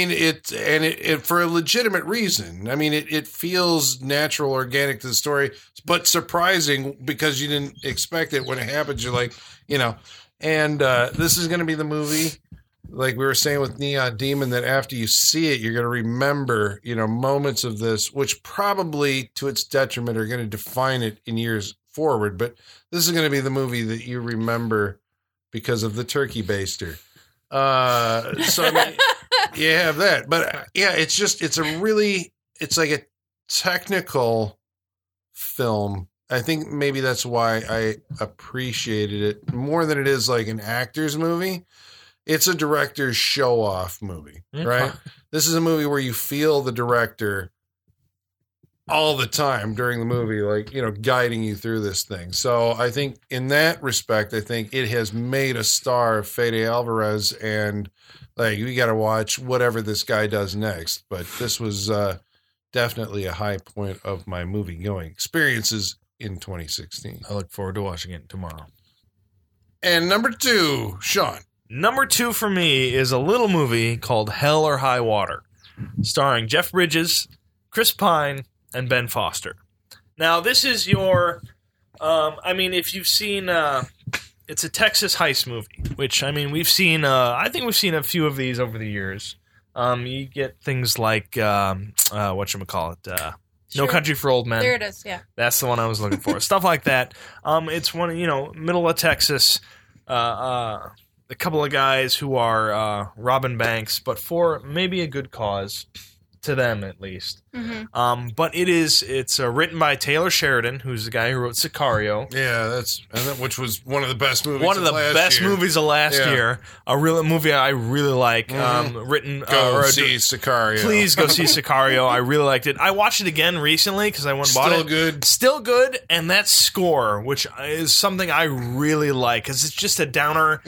It for a legitimate reason. I mean, it feels natural, organic to the story, but surprising because you didn't expect it. When it happens, you're like, and this is going to be the movie, like we were saying with Neon Demon, that after you see it, you're going to remember, moments of this, which probably to its detriment are going to define it in years forward. But this is going to be the movie that you remember because of the turkey baster. So I mean, you have that. But yeah, it's like a technical film. I think maybe that's why I appreciated it more than it is like an actor's movie. It's a director's show-off movie, right? This is a movie where you feel the director all the time during the movie, like, guiding you through this thing. So I think in that respect, I think it has made a star of Fede Alvarez, and like, we got to watch whatever this guy does next. But this was definitely a high point of my movie-going experiences in 2016. I look forward to watching it tomorrow. And number 2, Sean. Number 2 for me is a little movie called Hell or High Water, starring Jeff Bridges, Chris Pine, and Ben Foster. Now, this is your, if you've seen, it's a Texas heist movie, which, we've seen, I think we've seen a few of these over the years. You get things like, whatchamacallit, No Country for Old Men. There it is, yeah. That's the one I was looking for. Stuff like that. It's one, middle of Texas, a couple of guys who are robbing banks, but for maybe a good cause. to them at least. Mm-hmm. But it's written by Taylor Sheridan, who's the guy who wrote Sicario. Yeah, which was one of the best movies. One of the best movies of last year. A real movie I really like. Written. See Sicario. Please go see Sicario. I really liked it. I watched it again recently because I went and bought it. Still good. And that score, which is something I really like, because it's just a downer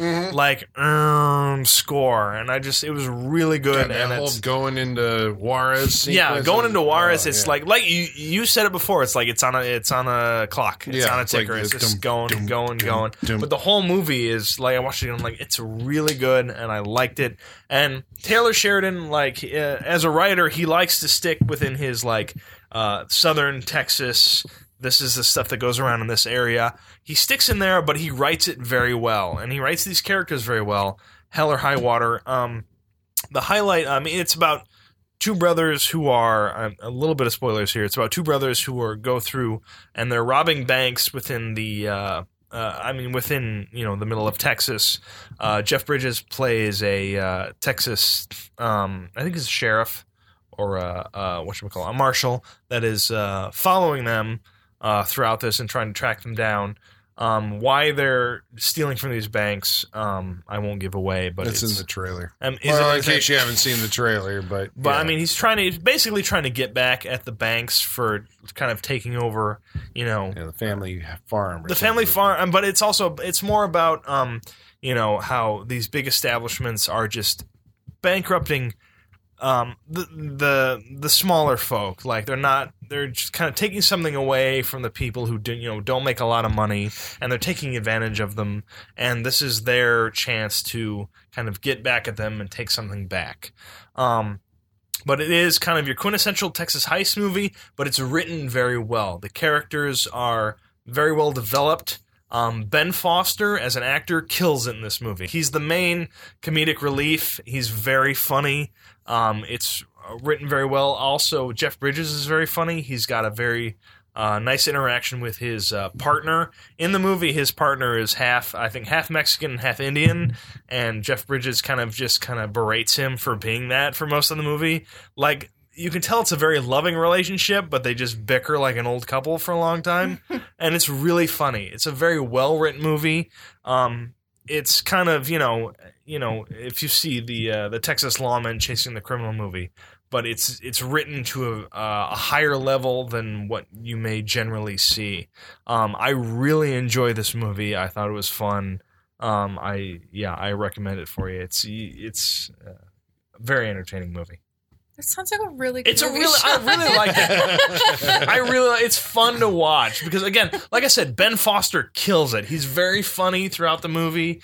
score, and it was really good. And whole going into Juarez. Yeah, going into Juarez, it's like you said it before. It's like it's on a clock. It's on a ticker. It's just going. But the whole movie is like, I watched it and I'm like, it's really good, and I liked it. And Taylor Sheridan, as a writer, he likes to stick within his southern Texas. This is the stuff that goes around in this area. He sticks in there, but he writes it very well, and he writes these characters very well. Hell or High Water. The highlight, it's about two brothers who are, a little bit of spoilers here, it's about two brothers who go through, and they're robbing banks within the, within, the middle of Texas. Jeff Bridges plays a Texas, I think he's a sheriff, or a marshal, that is following them throughout this and trying to track them down. Why they're stealing from these banks, I won't give away, but it's in the trailer. In case you haven't seen the trailer, but he's basically trying to get back at the banks for kind of taking over, the family farm. The family farm, but it's more about how these big establishments are just bankrupting the smaller folk. Like they're just kind of taking something away from the people who don't make a lot of money, and they're taking advantage of them, and this is their chance to kind of get back at them and take something back. But it is kind of your quintessential Texas heist movie, but it's written very well. The characters are very well developed. Ben Foster, as an actor, kills it in this movie. He's the main comedic relief. He's very funny. It's written very well. Also, Jeff Bridges is very funny. He's got a very nice interaction with his partner. In the movie, his partner is half Mexican and half Indian, and Jeff Bridges kind of berates him for being that for most of the movie. Like, you can tell it's a very loving relationship, but they just bicker like an old couple for a long time, and it's really funny. It's a very well-written movie. It's kind of, if you see the Texas Lawmen Chasing the Criminal movie, but it's written to a higher level than what you may generally see. I really enjoy this movie. I thought it was fun. I recommend it for you. It's a very entertaining movie. It sounds like a really good movie. I really like it. It's fun to watch because, again, like I said, Ben Foster kills it. He's very funny throughout the movie.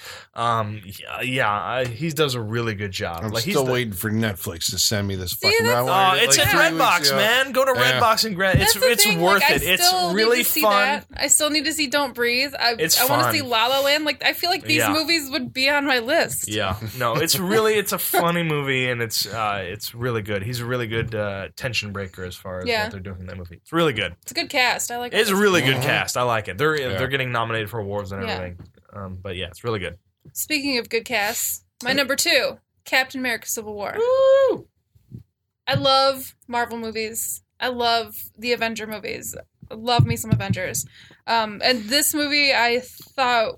He does a really good job. I'm still waiting for Netflix to send me this fucking. It's in Redbox, man. Go to Redbox and grab. It's worth it. It's really fun. I still need to see Don't Breathe. I want to see La La Land. I feel like these movies would be on my list. Yeah, no, it's a funny movie, and it's really good. He's a really good tension breaker as far as what they're doing in that movie. It's really good. It's a good cast. I like it. It's a really good cast. I like it. They're getting nominated for awards and everything. But yeah, it's really good. Speaking of good casts, my number 2, Captain America: Civil War. Woo! I love Marvel movies. I love the Avenger movies. I love me some Avengers. And this movie, I thought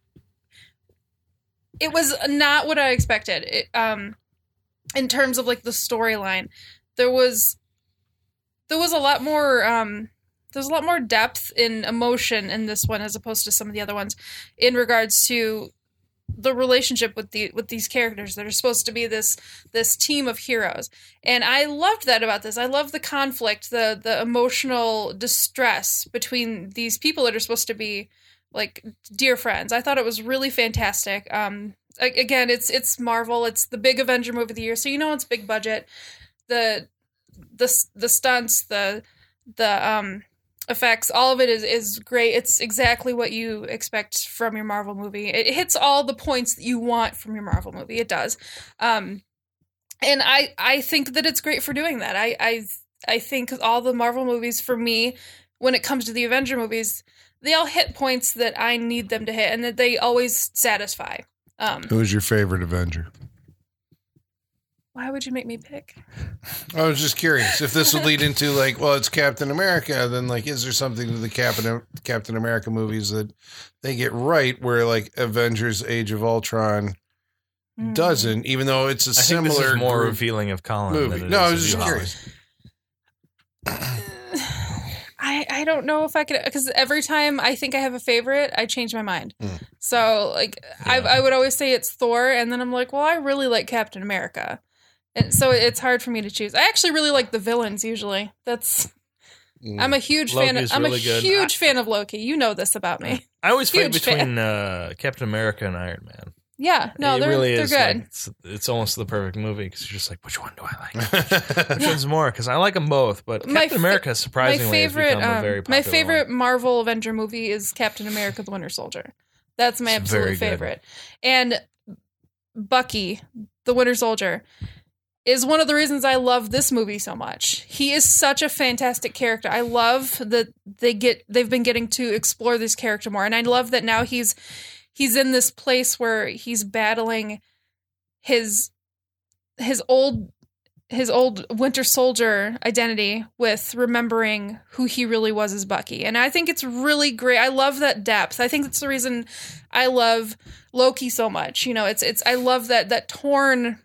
it was not what I expected. In terms of the storyline, there was a lot more there's a lot more depth in emotion in this one as opposed to some of the other ones in regards to the relationship with these characters that are supposed to be this team of heroes. And I loved that about this. I love the conflict, the emotional distress between these people that are supposed to be dear friends. I thought it was really fantastic. Again, it's Marvel. It's the big Avenger movie of the year, so it's big budget. The stunts, the effects, all of it is great. It's exactly what you expect from your Marvel movie. It hits all the points that you want from your Marvel movie. It does, and I think that it's great for doing that. I think all the Marvel movies, for me, when it comes to the Avenger movies, they all hit points that I need them to hit, and that they always satisfy. Who's your favorite Avenger? Why would you make me pick? I was just curious if this would lead into like, well, it's Captain America. Then like, is there something to the Captain America movies that they get right where like Avengers: Age of Ultron doesn't, even though it's a I similar think this is more group revealing of Colin movie. than it No, I is was of just you, curious. I don't know if I could, because every time I think I have a favorite, I change my mind. So like I would always say it's Thor, and then I'm like, well, I really like Captain America, and so it's hard for me to choose. I actually really like the villains usually. I'm a huge fan. Loki's I'm really a good. huge fan of Loki. You know this about me. I always fight Huge fan. between Captain America and Iron Man. Yeah, no, It they're really they're is. good. Like, it's almost the perfect movie because you're just like, which one do I like? Which one's more? Because I like them both, but Captain America surprisingly has become a very popular my favorite one. Marvel Avenger movie is Captain America: The Winter Soldier. That's my It's very absolute good. favorite. And Bucky, the Winter Soldier, is one of the reasons I love this movie so much. He is such a fantastic character. I love that they've been getting to explore this character more, and I love that now he's in this place where he's battling his old Winter Soldier identity with remembering who he really was as Bucky. And I think it's really great. I love that depth. I think that's the reason I love Loki so much. You know, I love that torn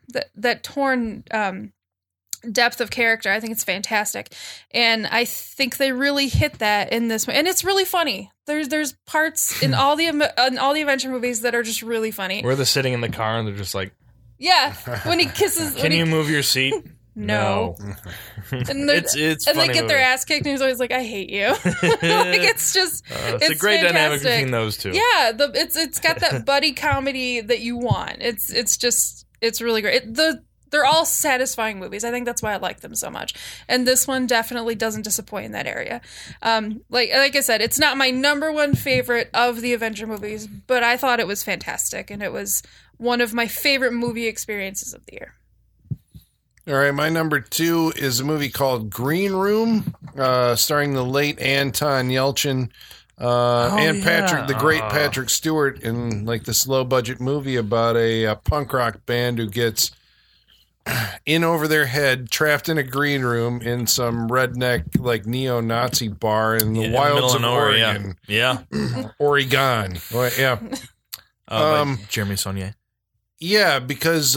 depth of character. I think it's fantastic. And I think they really hit that in this one. And it's really funny. There's parts in all the Avenger movies that are just really funny. Where they're sitting in the car and they're just like, Yeah, when he kisses. can you move your seat? No. And it's and funny they get their movie. ass kicked, and he's always like, "I hate you." Like it's just, It's a great dynamic between those two. Yeah, it's got that buddy comedy that you want. It's really great. They're all satisfying movies. I think that's why I like them so much. And this one definitely doesn't disappoint in that area. Like I said, it's not my number one favorite of the Avenger movies, but I thought it was fantastic, and it was one of my favorite movie experiences of the year. All right, my number 2 is a movie called Green Room, starring the late Anton Yelchin and Patrick, the great Patrick Stewart, in like this low budget movie about a punk rock band who gets in over their head, trapped in a green room in some redneck like neo-Nazi bar in the wilds of Oregon. Yeah. Oregon. Well, yeah. By Jeremy Saulnier. Yeah, because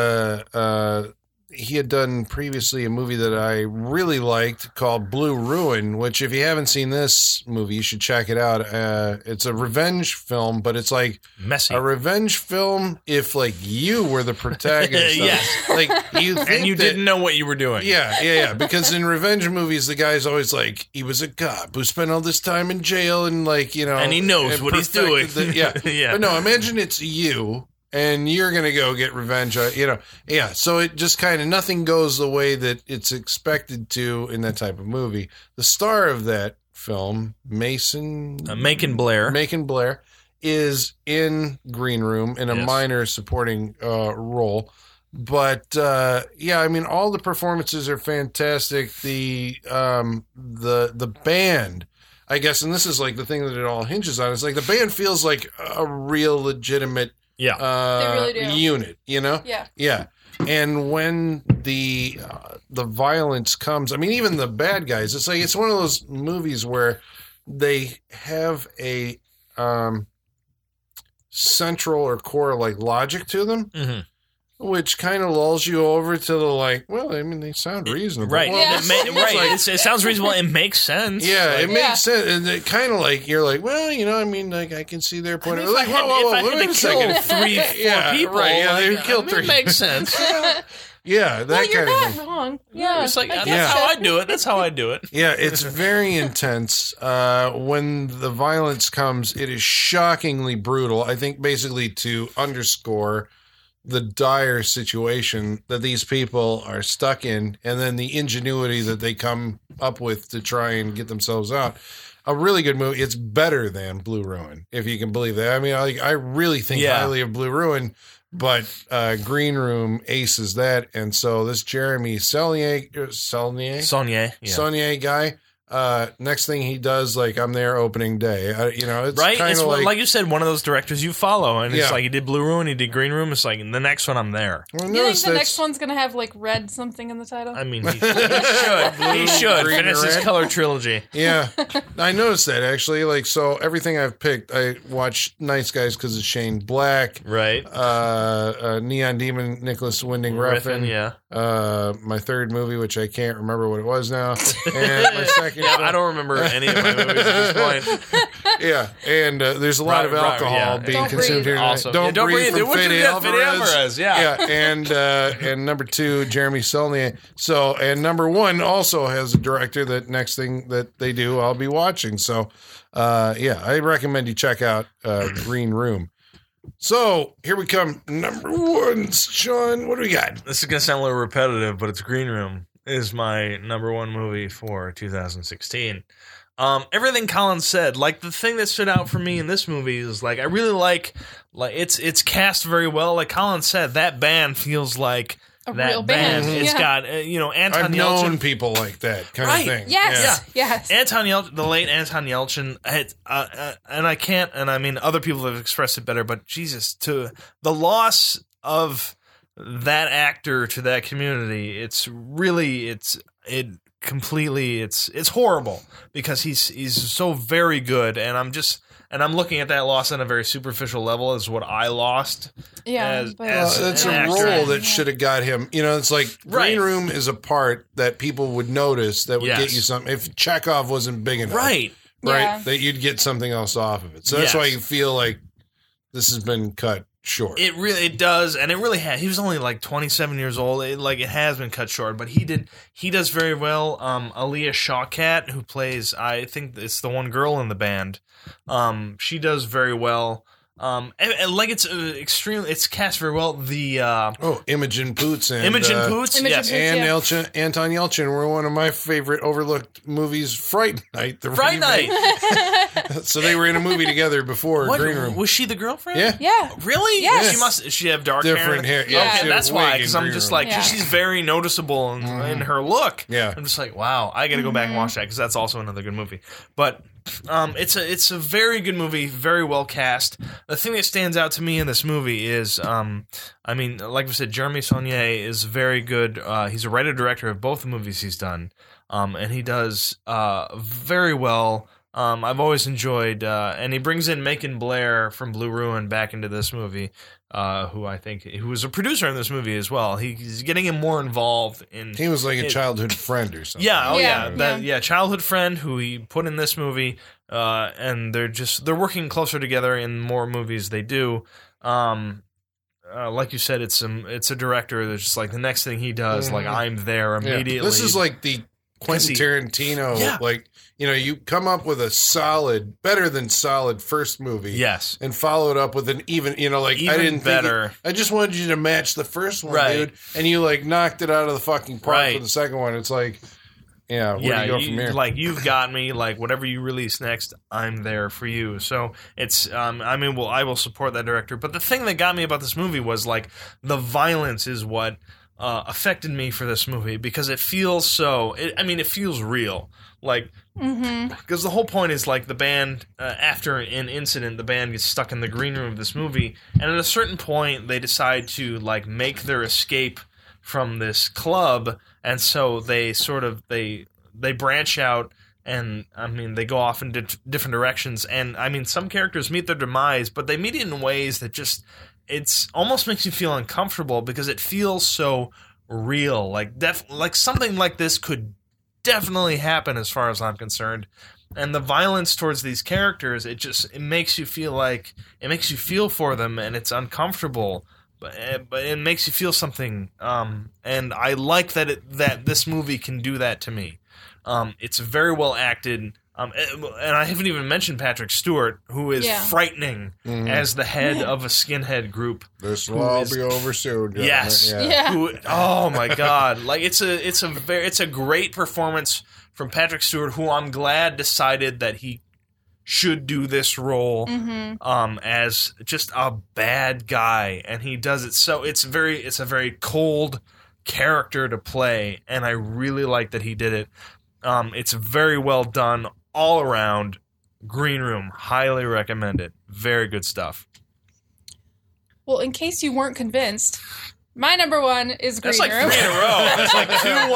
he had done previously a movie that I really liked called Blue Ruin, which if you haven't seen this movie, you should check it out. It's a revenge film, but it's like Messy. a revenge film if like you were the protagonist. Yes. Like you think And you that- didn't know what you were doing. Yeah. Because in revenge movies, the guy's always like, he was a cop who spent all this time in jail and like, you know. And he knows what he's doing. Yeah. Yeah. But no, imagine it's you and you're going to go get revenge. Yeah. So it just kind of, nothing goes the way that it's expected to in that type of movie. The star of that film, Macon Blair, is in Green Room in a minor supporting role. But yeah, I mean, all the performances are fantastic. The band, I guess, and this is like the thing that it all hinges on. It's like the band feels like a real legitimate They really do. unit, you know? Yeah. Yeah. And when the violence comes, I mean, even the bad guys, it's like it's one of those movies where they have a central or core like logic to them. Mm-hmm. Which kind of lulls you over to the like, well, I mean, they sound reasonable. Right. Well, Yeah. It sounds reasonable. It makes sense. yeah, it Like, makes sense. And it kind of like, you're like, well, you know, I mean, like, I can see their point. I mean, Like, if I had wait to a second. kill 3-4 Yeah, people, right, yeah, they like, killed I mean, 3. It makes sense. Yeah, that Well, you're kind of not thing. wrong. Yeah. It's like, that's Yeah. how I do it. That's how I do it. Yeah, it's very intense. When the violence comes, it is shockingly brutal. I think basically to underscore the dire situation that these people are stuck in, and then the ingenuity that they come up with to try and get themselves out. A really good movie. It's better than Blue Ruin, if you can believe that. I mean, I really think highly of Blue Ruin, but Green Room aces that. And so this Jeremy Saulnier Saulnier. Yeah. guy, next thing he does, like I'm there opening day. It's Right? kind It's of like you said, one of those directors you follow. And it's Yeah. like he did Blue Ruin, he did Green Room. It's like, the next one I'm there. Well, You think the next one's gonna have like red something in the title? I mean, he should. He should green, finish and his red. color trilogy. Yeah, I noticed that actually. Like, so everything I've picked, I watched Nice Guys because it's Shane Black, Right. Neon Demon, Nicholas Winding Refn. yeah. My third movie, which I can't remember what it was now, and my second. Yeah, I don't remember any of my movies at this point. Yeah, and there's a lot of Right, alcohol yeah. being Don't consumed breathe. here. Also, Don't, yeah, breathe. From Which is Fede that? Fede Alvarez. yeah. And number 2, Jeremy Saulnier. So, and number 1 also has a director that next thing that they do, I'll be watching. So, I recommend you check out Green Room. So here we come. Number 1, Sean. What do we got? This is going to sound a little repetitive, but it's Green Room is my number 1 movie for 2016. Everything Colin said, like the thing that stood out for me in this movie is like I really like it's cast very well. Like Colin said, that band feels like A that real band. It's Yeah. got Anton I've known Yelchin. people like that kind Right. of thing. Yes. Yes. Anton Yelchin, the late Anton Yelchin, and I can't, and I mean other people have expressed it better, but Jesus, to the loss of that actor to that community, it's horrible because he's so very good, and I'm looking at that loss on a very superficial level as what I lost. Yeah. As It's an a actor. role that should have got him. It's like Right. Green Room is a part that people would notice that would Yes. get you something. If Chekhov wasn't big enough, Right. Yeah. that you'd get something else off of it. So that's Yes. why you feel like this has been cut short. It does, and it really had. He was only like 27 years old. It has been cut short, but he does very well. Aaliyah Shawkat, who plays, I think it's the one girl in the band, she does very well. And like it's extremely, it's cast very well. The Imogen Poots and Imogen Poots, Imogen yes, Poots. and Yeah. Anton Yelchin were one of my favorite overlooked movies. Fright Night, the Fright remake. Night. So they were in a movie together before What, Green Room. was she the girlfriend? Yeah. Yeah. Really? Yes. She have dark Different hair. Yeah, okay, she had that's a why. wig in Because I'm Green just Room. like, Yeah. she's very noticeable in her look. Yeah. I'm just like, wow, I got to go back and watch that because that's also another good movie. But it's a very good movie, very well cast. The thing that stands out to me in this movie is, like I said, Jeremy Saulnier is very good. He's a writer director of both the movies he's done, and he does very well. I've always enjoyed, and he brings in Macon Blair from Blue Ruin back into this movie, who was a producer in this movie as well. He's getting him more involved in. He was like a childhood friend or something. Yeah, Yeah. childhood friend who he put in this movie, and they're working closer together in more movies they do. Like you said, it's a director that's just like the next thing he does, like I'm there Yeah. immediately. This is like the Quentin Tarantino. Yeah. Like, you come up with a better than solid first movie. Yes. And follow it up with an even I Even didn't better. I just wanted you to match the first one, Right. dude. And you knocked it out of the fucking park Right. for the second one. It's like, where do you go from here? Like you've got me. Like whatever you release next, I'm there for you. So it's, I will support that director. But the thing that got me about this movie was like the violence is what affected me for this movie because it feels it feels real. Like, because the whole point is like the band after an incident, the band gets stuck in the green room of this movie, and at a certain point they decide to like make their escape from this club, and so they they branch out, and they go off in different directions, and some characters meet their demise, but they meet it in ways that just it's almost makes you feel uncomfortable because it feels so real, like something like this could definitely happen as far as I'm concerned. And the violence towards these characters, it makes you feel for them, and it's uncomfortable. But it makes you feel something, and I like that this movie can do that to me. It's very well acted, and I haven't even mentioned Patrick Stewart, who is frightening as the head of a skinhead group. This will all be over soon. gentlemen. Yes, Yeah. oh my God! Like it's a great performance from Patrick Stewart, who I'm glad decided that he should do this role as just a bad guy, and he does it so it's a very cold character to play, and I really like that he did it. It's very well done all around. Green Room, highly recommend it. Very good stuff. Well, in case you weren't convinced, my number one is Green That's like Room. 3 in a row. That's like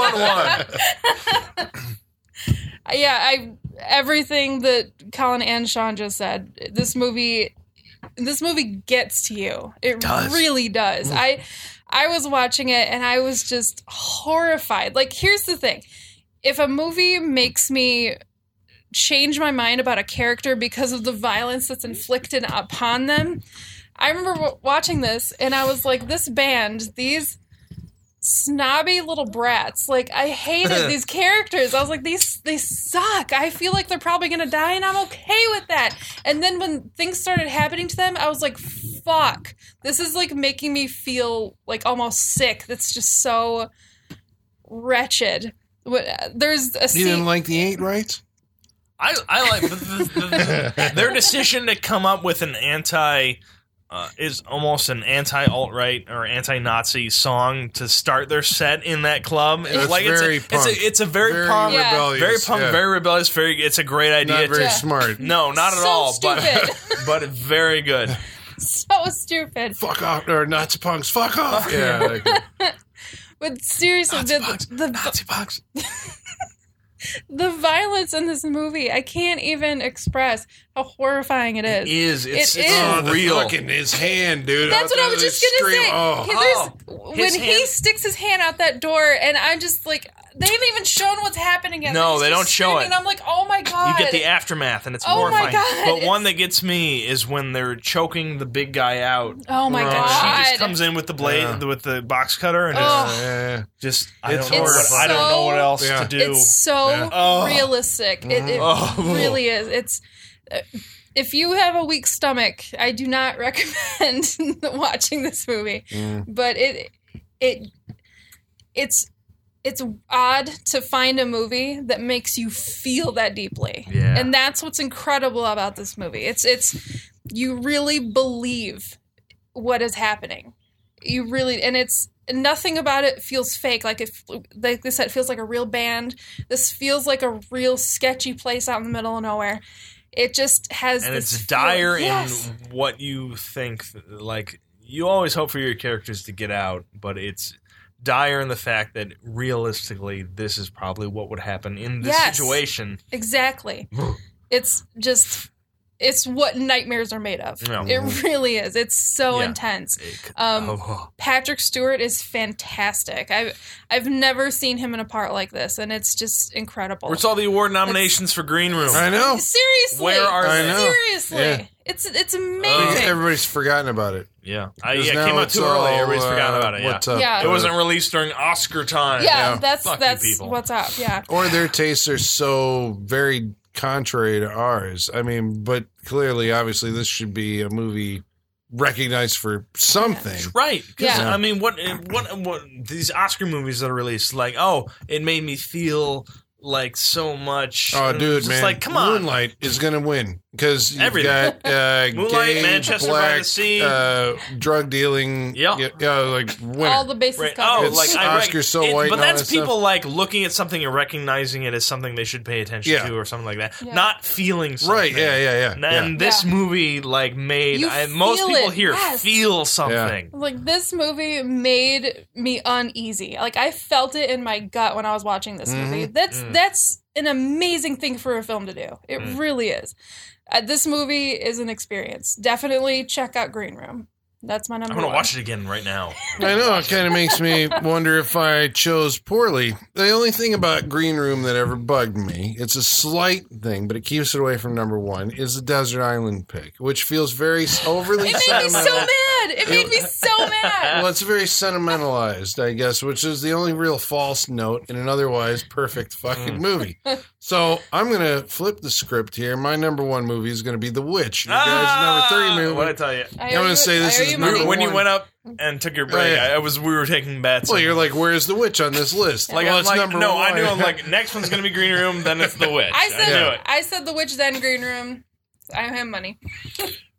2-1-1. Yeah, everything that Colin and Sean just said. This movie gets to you. It really does. I was watching it and I was just horrified. Like, here's the thing: if a movie makes me change my mind about a character because of the violence that's inflicted upon them, I remember watching this and I was like, this band, these snobby little brats, like, I hated these characters. I was like, they suck. I feel like they're probably gonna die and I'm okay with that. And then when things started happening to them, I was like, fuck, this is like making me feel like almost sick. That's just so wretched. There's a You scene. didn't like the Ain't Rights? I like their decision to come up with an is almost an anti-alt-right or anti-Nazi song to start their set in that club. That's like very punk. It's a very punk, Yeah. rebellious. very punk, yeah. very rebellious. It's a great idea. Not very Yeah. smart. No, not at So all. stupid. But very good. So stupid. Fuck off, or Nazi punks. Fuck off. Yeah. Like, But seriously, Nazi punks. the Nazi punks. the violence in this movie, I can't even express how horrifying it is. It's It is. Oh, the real. fucking his hand, dude. That's what I was just gonna say. Oh. His When he hand- sticks his hand out that door, and I'm just like, they haven't even shown what's happening yet. No, He's they just don't show screaming, it. And I'm like, oh my god! You get the aftermath, and it's Oh my horrifying. God, But it's- one that gets me is when they're choking the big guy out. oh my And And god! she just comes in with the blade, Yeah. with the box cutter, and Oh. Yeah. I It's don't know horrifying. I don't know what else Yeah. to do. It's so Yeah. Oh. realistic. It Oh. really is. It's if you have a weak stomach, I do not recommend watching this movie. But it's odd to find a movie that makes you feel that deeply. Yeah. And that's what's incredible about this movie. It's you really believe what is happening. You really, and it's nothing about it feels fake. Like they said, it feels like a real band. This feels like a real sketchy place out in the middle of nowhere. It just has And this it's dire Yes. in what you think. Like, you always hope for your characters to get out, but it's dire in the fact that realistically, this is probably what would happen in this Yes. situation. Exactly. It's what nightmares are made of. Yeah. It really is. It's so Yeah. intense. Oh. Patrick Stewart is fantastic. I've never seen him in a part like this, and it's just incredible. Where's all the award nominations for Green Room? I know. Seriously, Where are I they? know. Seriously, Yeah. it's amazing. Everybody's forgotten about it. Yeah. 'Cause It now came out it's too early. all, Everybody's forgotten about it. Yeah. what's up. Yeah. It wasn't released during Oscar time. yeah, Yeah. that's Fuck you people. what's up. Yeah, Or their tastes are so very contrary to ours. I mean, but clearly, obviously, this should be a movie recognized for something. Right. 'Cause, Yeah. I mean, what these Oscar movies that are released, like, oh, it made me feel like so much. Oh, And dude, it's man! just like, come on. Moonlight is going to win because you've Everything. got Moonlight, gay, Manchester by black, the Sea. drug dealing. Yeah. Like winner. all the bases Right. covered. Oh, It's like Oscar so white but and all that's that stuff. people like looking at something and recognizing it as something they should pay attention Yeah. to, or something like that. Yeah. Not feeling something. Right? Yeah. And this Yeah. movie, like, made You most feel people it, here yes. feel something. Like, this movie made me uneasy. Like, I felt it in my gut when I was watching this movie. That's an amazing thing for a film to do. It really is. This movie is an experience. Definitely check out Green Room. That's my number I'm gonna one. watch it again right now. I know, it kind of makes me wonder if I chose poorly. The only thing about Green Room that ever bugged me, it's a slight thing, but it keeps it away from number one, is the Desert Island pick, which feels very overly It made me sentimental. so mad. It made me so mad. Well, it's very sentimentalized, I guess, which is the only real false note in an otherwise perfect fucking movie. So I'm going to flip the script here. My number one movie is going to be The Witch. You guys' number 3 movie. What I tell you? I I'm gonna owe you- say this I owe is you number money. When you one. went up and took your break, yeah. we were taking bets. Well, you're like, where's The Witch on this list? like, well, I'm it's like, number no, one. I knew. I'm like, next one's gonna be Green Room, then it's The Witch. I knew it. said The Witch, then Green Room. I owe him money.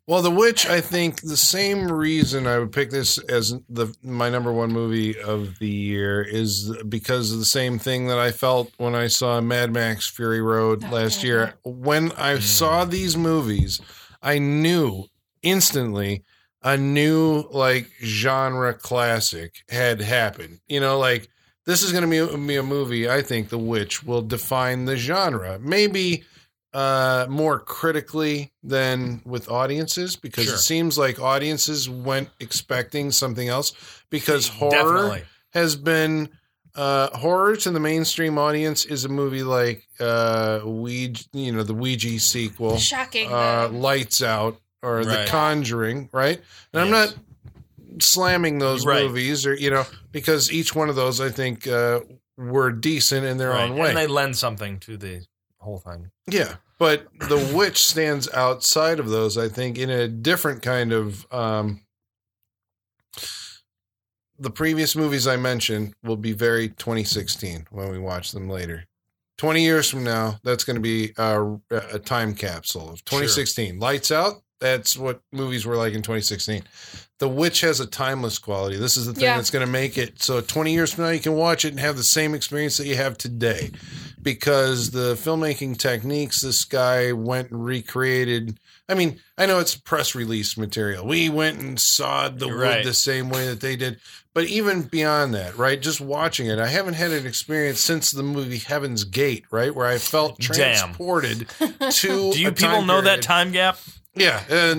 Well, The Witch, I think the same reason I would pick this as my number one movie of the year is because of the same thing that I felt when I saw Mad Max Fury Road last year. When I saw these movies, I knew instantly a new genre classic had happened. This is going to be a movie, I think The Witch will define the genre. Maybe more critically than with audiences, because it seems like audiences went expecting something else, because horror has been horror to the mainstream audience is a movie like the Ouija sequel, Shocking, Lights Out, or The Conjuring, right? And I'm not slamming those movies, or because each one of those I think were decent in their own way, and they lend something to the whole thing. Yeah, but The Witch stands outside of those, I think, in a different kind of. The previous movies I mentioned will be very 2016 when we watch them later. 20 years from now, that's going to be a time capsule of 2016. Sure. Lights Out, that's what movies were like in 2016. The Witch has a timeless quality. This is the thing that's going to make it so 20 years from now you can watch it and have the same experience that you have today, because the filmmaking techniques this guy went and recreated. I mean, I know it's press release material. We went and sawed the wood the same way that they did. But even beyond that, right, just watching it, I haven't had an experience since the movie Heaven's Gate, right, where I felt transported to Do you people know that time gap? Yeah,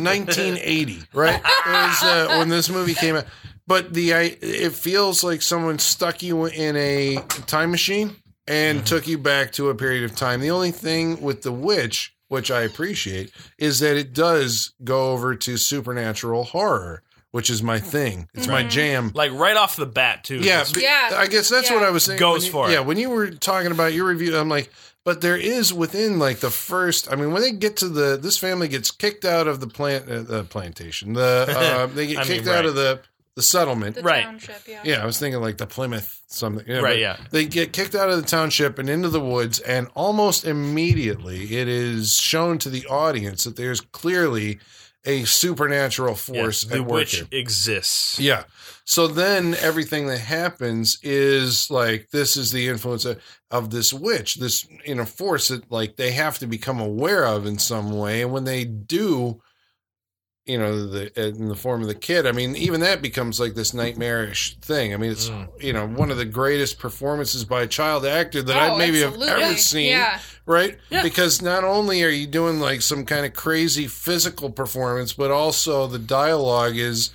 1980, right? It was when this movie came out. But it feels like someone stuck you in a time machine and took you back to a period of time. The only thing with The Witch, which I appreciate, is that it does go over to supernatural horror, which is my thing. It's my jam. Like right off the bat, too. Yeah, I guess that's what I was saying. Goes for it. Yeah, when you were talking about your review, I'm like, but there is within like the first. I mean, when they get to this family gets kicked out of the plantation. They get kicked out of the settlement. The township, Yeah, I was thinking like the Plymouth something. Yeah. They get kicked out of the township and into the woods, and almost immediately it is shown to the audience that there's clearly a supernatural force at work. Which exists. Yeah. So then everything that happens is like, this is the influence of this witch, this force that like they have to become aware of in some way. And when they do, in the form of the kid, I mean, even that becomes like this nightmarish thing. I mean, it's, one of the greatest performances by a child actor that I maybe have ever seen. Yeah. Right? Yeah. Because not only are you doing like some kind of crazy physical performance, but also the dialogue is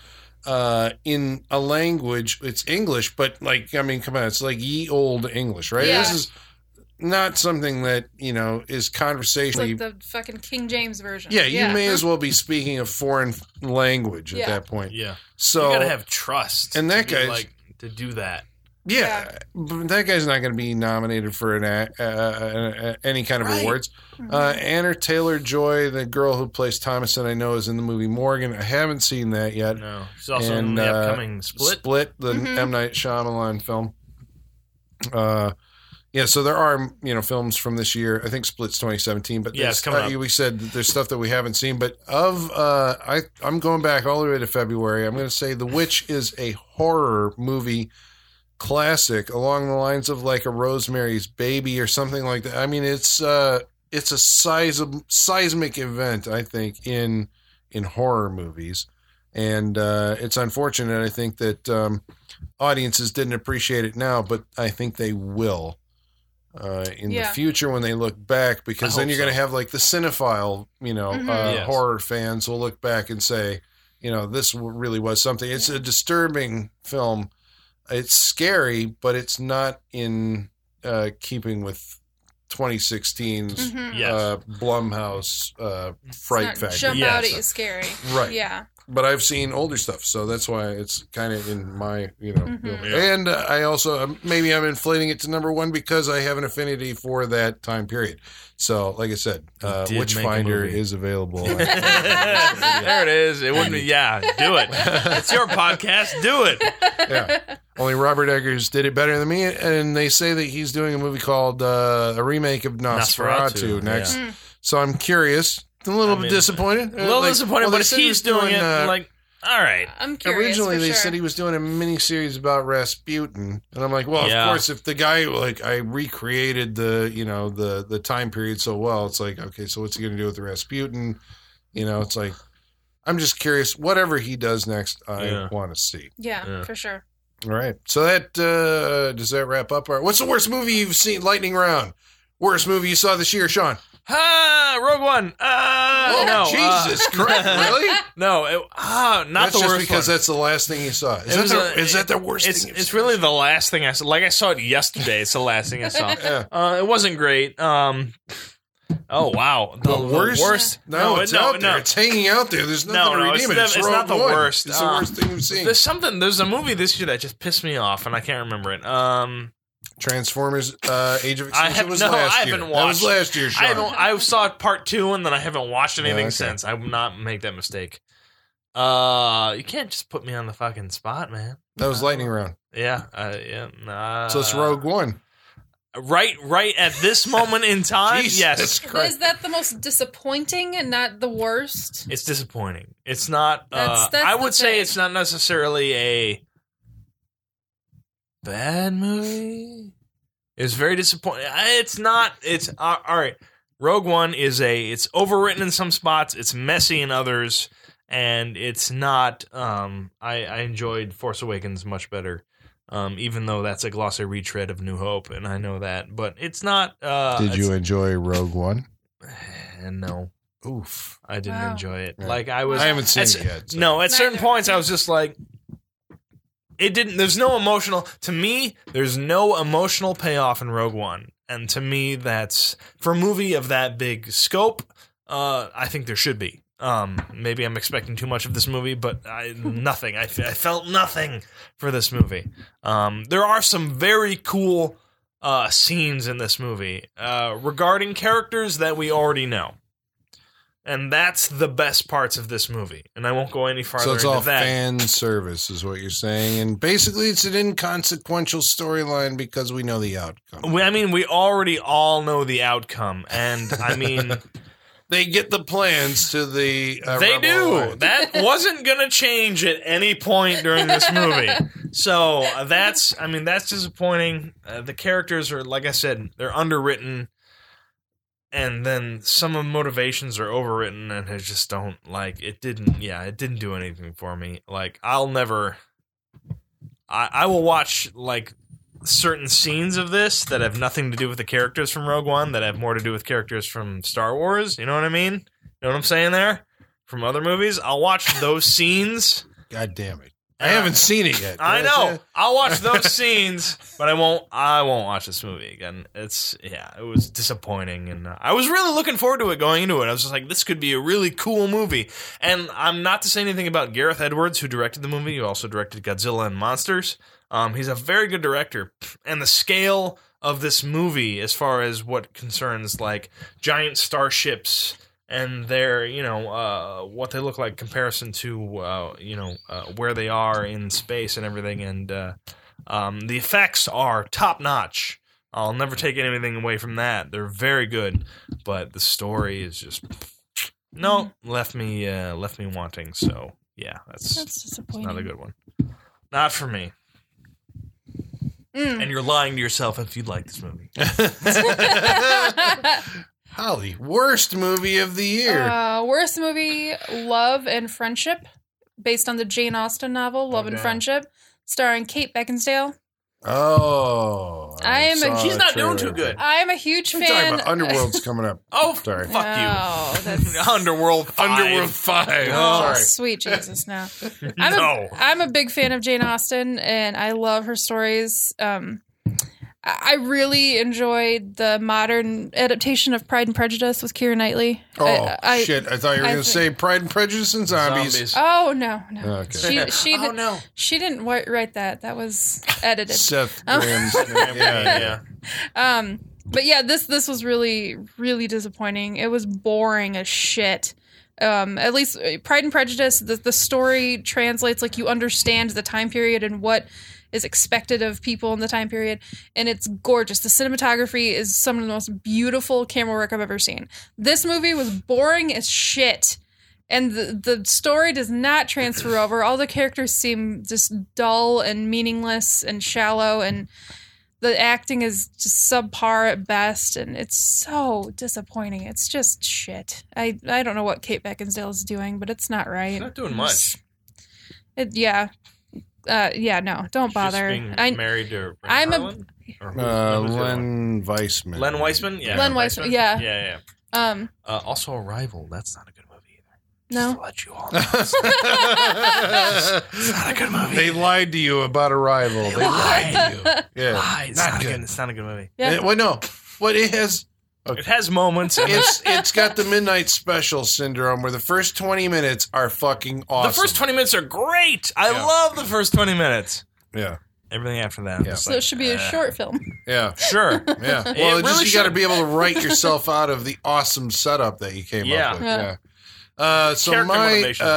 in a language, it's English, but like, I mean, come on, it's like ye old English, right? Yeah. This is not something that, is conversationally. It's like the fucking King James version. Yeah, you may as well be speaking a foreign language at that point. Yeah. So you gotta have trust. And that guy's to do that. Yeah, but that guy's not going to be nominated for any kind of awards. Anna Taylor-Joy, the girl who plays Thomason, I know is in the movie Morgan. I haven't seen that yet. No, she's also in the upcoming Split. The M. Night Shyamalan film. So there are films from this year. I think Split's 2017, but it's coming up. We said that there's stuff that we haven't seen. But I'm going back all the way to February. I'm going to say The Witch is a horror movie classic along the lines of like a Rosemary's Baby or something like that. I mean, it's a seismic event, I think, in horror movies, and it's unfortunate. I think that audiences didn't appreciate it now, but I think they will in the future when they look back, because then you're going to have like the cinephile, horror fans will look back and say, this really was something. It's a disturbing film. It's scary, but it's not in keeping with 2016's Blumhouse Fright Factor. Jump out at you scary. Right. Yeah. But I've seen older stuff, so that's why it's kind of in my, And I also, maybe I'm inflating it to number one because I have an affinity for that time period. So, like I said, Witchfinder is available. There it is. It wouldn't be, do it. It's your podcast. Do it. Yeah. Only Robert Eggers did it better than me, and they say that he's doing a movie called a remake of Nosferatu next. Yeah. So I'm curious A little bit disappointed. A little disappointed, but if he's doing it, like, all right. I'm curious. Originally, for they sure. said he was doing a miniseries about Rasputin, and I'm like, well, Yeah. of course, if the guy I recreated the time period so well, it's like, okay, so what's he going to do with the Rasputin? It's like, I'm just curious. Whatever he does next, I want to see. Yeah, for sure. All right, so that does that wrap up our? What's the worst movie you've seen? Lightning round. Worst movie you saw this year, Sean? Rogue One. No. Jesus Christ, really? No, not That's the just worst because one. that's the last thing you saw. Is that the worst thing you've It's seen? really the last thing I saw. Like, I saw it yesterday. It's the last thing I saw. Yeah. It wasn't great. Oh, wow. The worst? No, it's out there. It's hanging out there. There's nothing to redeem it. It's not the Rogue One. worst. It's the worst thing you've seen. There's a movie this year that just pissed me off, and I can't remember it. Transformers Age of Extinction was I last year. haven't watched. That was last year, Sean. I saw part 2, and then I haven't watched anything okay. since. I will not make that mistake. You can't just put me on the fucking spot, man. That was Lightning Round. Yeah. So it's Rogue One. Right at this moment in time, Jesus yes. Christ. Is that the most disappointing and not the worst? It's disappointing. It's not. That's I the would say thing. it's not necessarily a bad movie. It's very disappointing. It's not. It's all right. Rogue One it's overwritten in some spots. It's messy in others, and it's not. I enjoyed Force Awakens much better. Even though that's a glossy retread of New Hope, and I know that, but it's not. Did you enjoy Rogue One? And no, Oof. I didn't Wow. enjoy it. Yeah. Like I haven't seen it yet. So. No, at certain Neither. points I was just like, it didn't. There's no emotional. To me, there's no emotional payoff in Rogue One, and to me, that's for a movie of that big scope. I think there should be. Maybe I'm expecting too much of this movie, but nothing. I felt nothing for this movie. There are some very cool scenes in this movie regarding characters that we already know, and that's the best parts of this movie. And I won't go any farther So it's into all that. fan service, is what you're saying, and basically it's an inconsequential storyline because we know the outcome. We already all know the outcome, and I mean. They get the plans to the. They Rebel do. Alliance. That wasn't going to change at any point during this movie. So that's disappointing. The characters are, like I said, they're underwritten, and then some of the motivations are overwritten, and I just don't like. It didn't do anything for me. Like I will watch like certain scenes of this that have nothing to do with the characters from Rogue One, that have more to do with characters from Star Wars. You know what I mean? You know what I'm saying there? From other movies, I'll watch those scenes. God damn it! I haven't seen it yet. I know. I'll watch those scenes, but I won't watch this movie again. It was disappointing, and I was really looking forward to it going into it. I was just like, this could be a really cool movie. And I'm not to say anything about Gareth Edwards, who directed the movie. He also directed Godzilla and Monsters. He's a very good director, and the scale of this movie, as far as what concerns like giant starships and their, what they look like comparison to, where they are in space and everything, and the effects are top notch. I'll never take anything away from that. They're very good, but the story is just left me wanting. So yeah, that's disappointing. not a good one. Not for me. And you're lying to yourself if you like this movie. Holly, worst movie of the year. Worst movie, Love and Friendship, based on the Jane Austen novel Love and damn. Friendship, starring Kate Beckinsale. Oh, She's not doing too good. I am a huge I'm talking fan. about Underworld's coming up. Oh, Sorry. fuck Oh, that's you. Underworld 5. Underworld 5. Oh, Sorry. sweet Jesus! No, No. I'm a big fan of Jane Austen, and I love her stories. I really enjoyed the modern adaptation of Pride and Prejudice with Keira Knightley. Oh, shit. I thought you were I going to say Pride and Prejudice and Zombies. Oh no! Okay. She Oh, no. She didn't write that. That was edited. Seth Graham's name. Yeah. But yeah, this was really, really disappointing. It was boring as shit. At least Pride and Prejudice, the story translates, like, you understand the time period and what is expected of people in the time period, and it's gorgeous. The cinematography is some of the most beautiful camera work I've ever seen. This movie was boring as shit, and the story does not transfer over. All the characters seem just dull and meaningless and shallow, and the acting is just subpar at best, and it's so disappointing. It's just shit. I don't know what Kate Beckinsale is doing, but it's not right. She's not doing much. No, don't bother. Just being married to I'm a- Harlan? Or who was the other one? Len Weissman. Len Weissman? Yeah. Len Weissman, yeah. Yeah. Also, Arrival. That's not a good movie either. No. Just to let you all know. It's not a good movie. They lied to you about Arrival. They lied to you. Yeah. It's not good. It's not a good movie. Yeah. Well, no. What it has... It has moments. And It's got the midnight special syndrome where the first 20 minutes are fucking awesome. the first 20 minutes are great. I Yeah. love the first 20 minutes. Yeah. Everything after that. Yeah. is So like, it should be a short film. Yeah. Sure. Yeah. Well, It just, really you got to should. be able to write yourself out of the awesome setup that you came Yeah. up with. Yeah. Character motivation.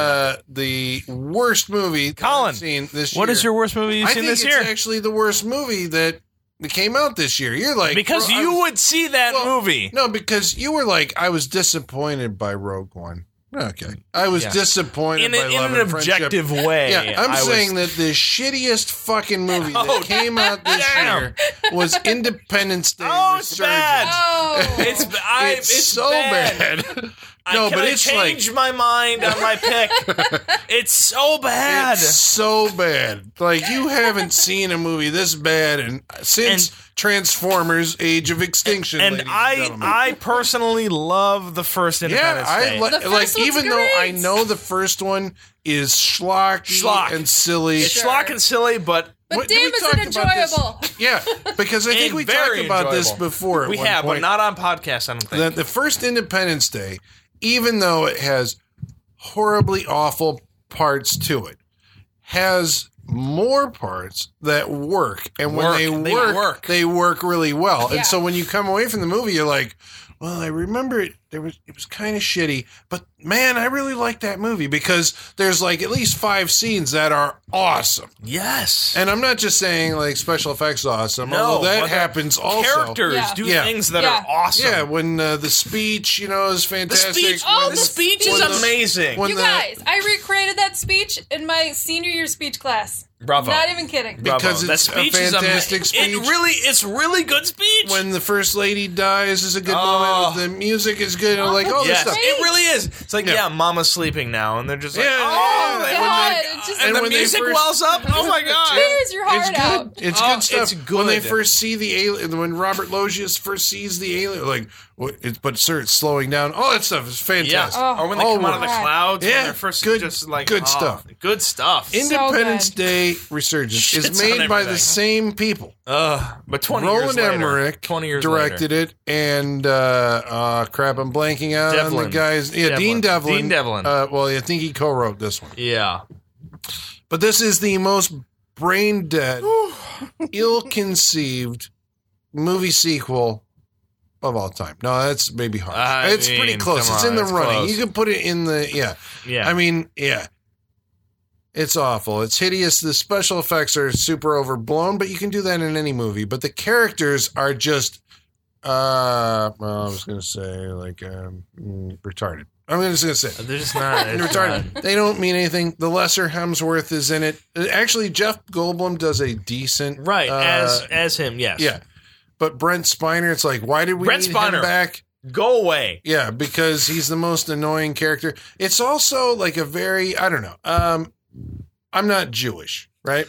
The worst movie that Colin, I've seen this year. What is your worst movie you've I seen think this it's year? actually the worst movie that came out this year. You're like... Because bro, I you was- would see that Well, movie. No, because you were like, I was disappointed by Rogue One. Okay. I was Yeah. disappointed In by an Love and Friendship. objective way. Yeah, I'm I was- saying that the shittiest fucking movie Oh, that came out this damn. year was Independence Day. Oh, it's Resurgence. bad. Oh. It's so bad. Can I it's like change my mind on my pick? It's so bad. it's so bad. Like you haven't seen a movie this bad since Transformers: Age of Extinction. and ladies gentlemen. I personally love the first yeah, Independence Day. The first like one's even though I great. know the first one is schlocky Schlock. and silly. It's Sure. schlock and silly, but But What- did we damn, is talk it about this? enjoyable. Yeah, because I think and we very talked about this enjoyable. before. At We one have, point. but not on podcast, I don't think. The first Independence Day, even though it has horribly awful parts to it, has more parts that work. And when they work really well. Yeah. And so when you come away from the movie, you're like, well, I remember it was kind of shitty, but man, I really like that movie because there's like at least 5 scenes that are awesome. Yes. And I'm not just saying like special effects awesome, No, although that but the happens also. characters Yeah. do Yeah. things that Yeah. are awesome. Yeah, when the speech, is The fantastic. speech, Oh, the the speech speech. is When the- amazing. when You the- guys, I recreated that speech in my senior year speech class. Bravo. Not even kidding. Bravo. Because Because it's a fantastic speech. It's really good speech. When the first lady dies is a good Oh. moment. The music is good. Like all this Yes, stuff. it really is. It's like, Yeah. yeah, Mama's sleeping now, and they're just like, Yeah, oh, yeah. and God, when it just- and And the when they music first- wells up. Oh my god! Tears your heart It's good. out. It's Oh, good stuff. it's good. When they first see the alien, when Robert Loggia first sees the alien, like, but sir, it's slowing down. All that stuff is fantastic. Yeah, Oh. or when they Oh, come out of the wow. clouds, when Yeah, they're first good- just like good oh, stuff. Good stuff. Independence good. Day Resurgence Shit's is on made by the everything. same people. But 20 Roland years later, Emmerich 20 years directed it, and crap, I'm blanking out on the Devlin. guys. Yeah, Dean Devlin. Devlin. Dean Devlin. Well, I think he co-wrote this one. later. Yeah. But this is the most brain dead, ill-conceived movie sequel of all time. No, that's maybe harsh. I It's pretty mean, close. come It's on, in the it's running. close. You can put it in the Yeah. I mean, yeah. It's awful. It's hideous. The special effects are super overblown, but you can do that in any movie. But the characters are just, well, I was going to say, like, retarded. I'm just going to say. They're just not. They're It's retarded. not. They don't mean anything. The lesser Hemsworth is in it. Actually, Jeff Goldblum does a decent. Right, as him, yes. Yeah. But Brent Spiner, it's like, why did we Brent need Spiner. him back? Go away. Yeah, because he's the most annoying character. It's also like a very, I don't know. I'm not Jewish, right?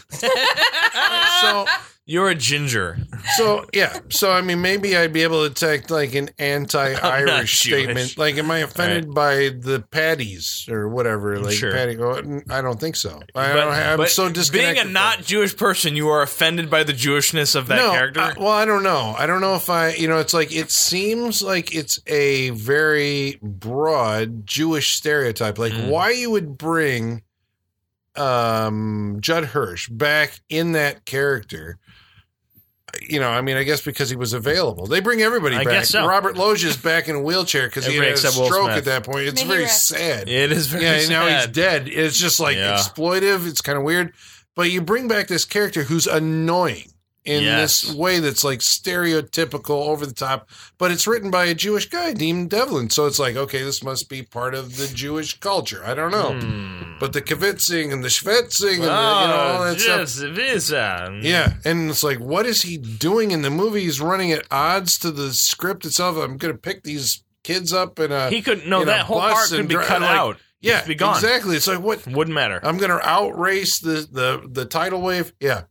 so You're a ginger. yeah. So I mean, maybe I'd be able to take like an anti-Irish Jewish. statement. Like, am I offended by the patties or whatever? Like, Sure. patty? Oh, I don't think so. I'm so disconnected. Being a not Jewish person, you are offended by the Jewishness of that character. Well, I don't know. I don't know if it's like, it seems like it's a very broad Jewish stereotype. Like why you would bring Judd Hirsch back in that character. I mean, I guess because he was available. They bring everybody I back. guess so. Robert Loggia's back in a wheelchair because he had a Except Will stroke Smith. at that point. It's May he very rest. sad. It is very Yeah, now he's sad. dead. It's just like Yeah. exploitive. It's kind of weird. But you bring back this character who's annoying in Yes. this way that's like stereotypical, over the top. But it's written by a Jewish guy, Dean Devlin. So it's like, okay, this must be part of the Jewish culture. I don't know. But the kivitzing and the shvetzing and all that stuff. Yeah, and it's like, what is he doing in the movie? He's running at odds to the script itself. I'm going to pick these kids up in a He could no. in a That whole bus part could and be cut like, out. Yeah, It'd be gone. exactly. It's like, what? Wouldn't matter. I'm going to outrace the tidal wave. Yeah.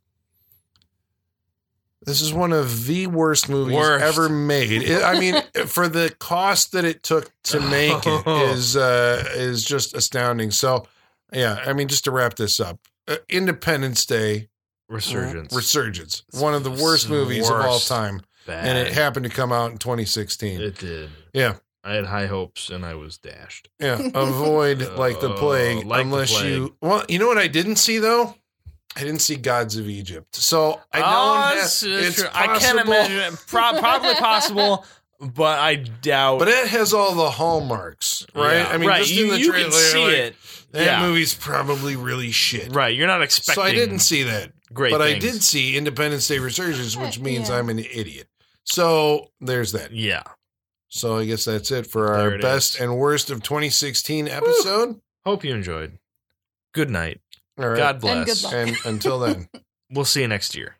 This is one of the worst movies ever made. I mean, for the cost that it took to make it is just astounding. So, yeah, I mean, just to wrap this up, Independence Day Resurgence, one of the worst movies of all time, and it happened to come out in 2016. It did. Yeah. I had high hopes and I was dashed. Yeah, avoid like the plague unless you. Well, you know what I didn't see though? I didn't see Gods of Egypt. So I know it's true. possible, I can't imagine it. Probably possible, but I doubt. but it has all the hallmarks, right? Yeah. I mean, right. just in the you trailer, can see like, it. That Yeah. movie's probably really shit. Right. You're not expecting. So I didn't see that. great but things. I did see Independence Day Resurgence, which means Yeah. I'm an idiot. So there's that. Yeah. So I guess that's it for There our it best is. and worst of 2016 episode. Hope you enjoyed. Good night. All right. God bless. And good luck. And until then. We'll see you next year.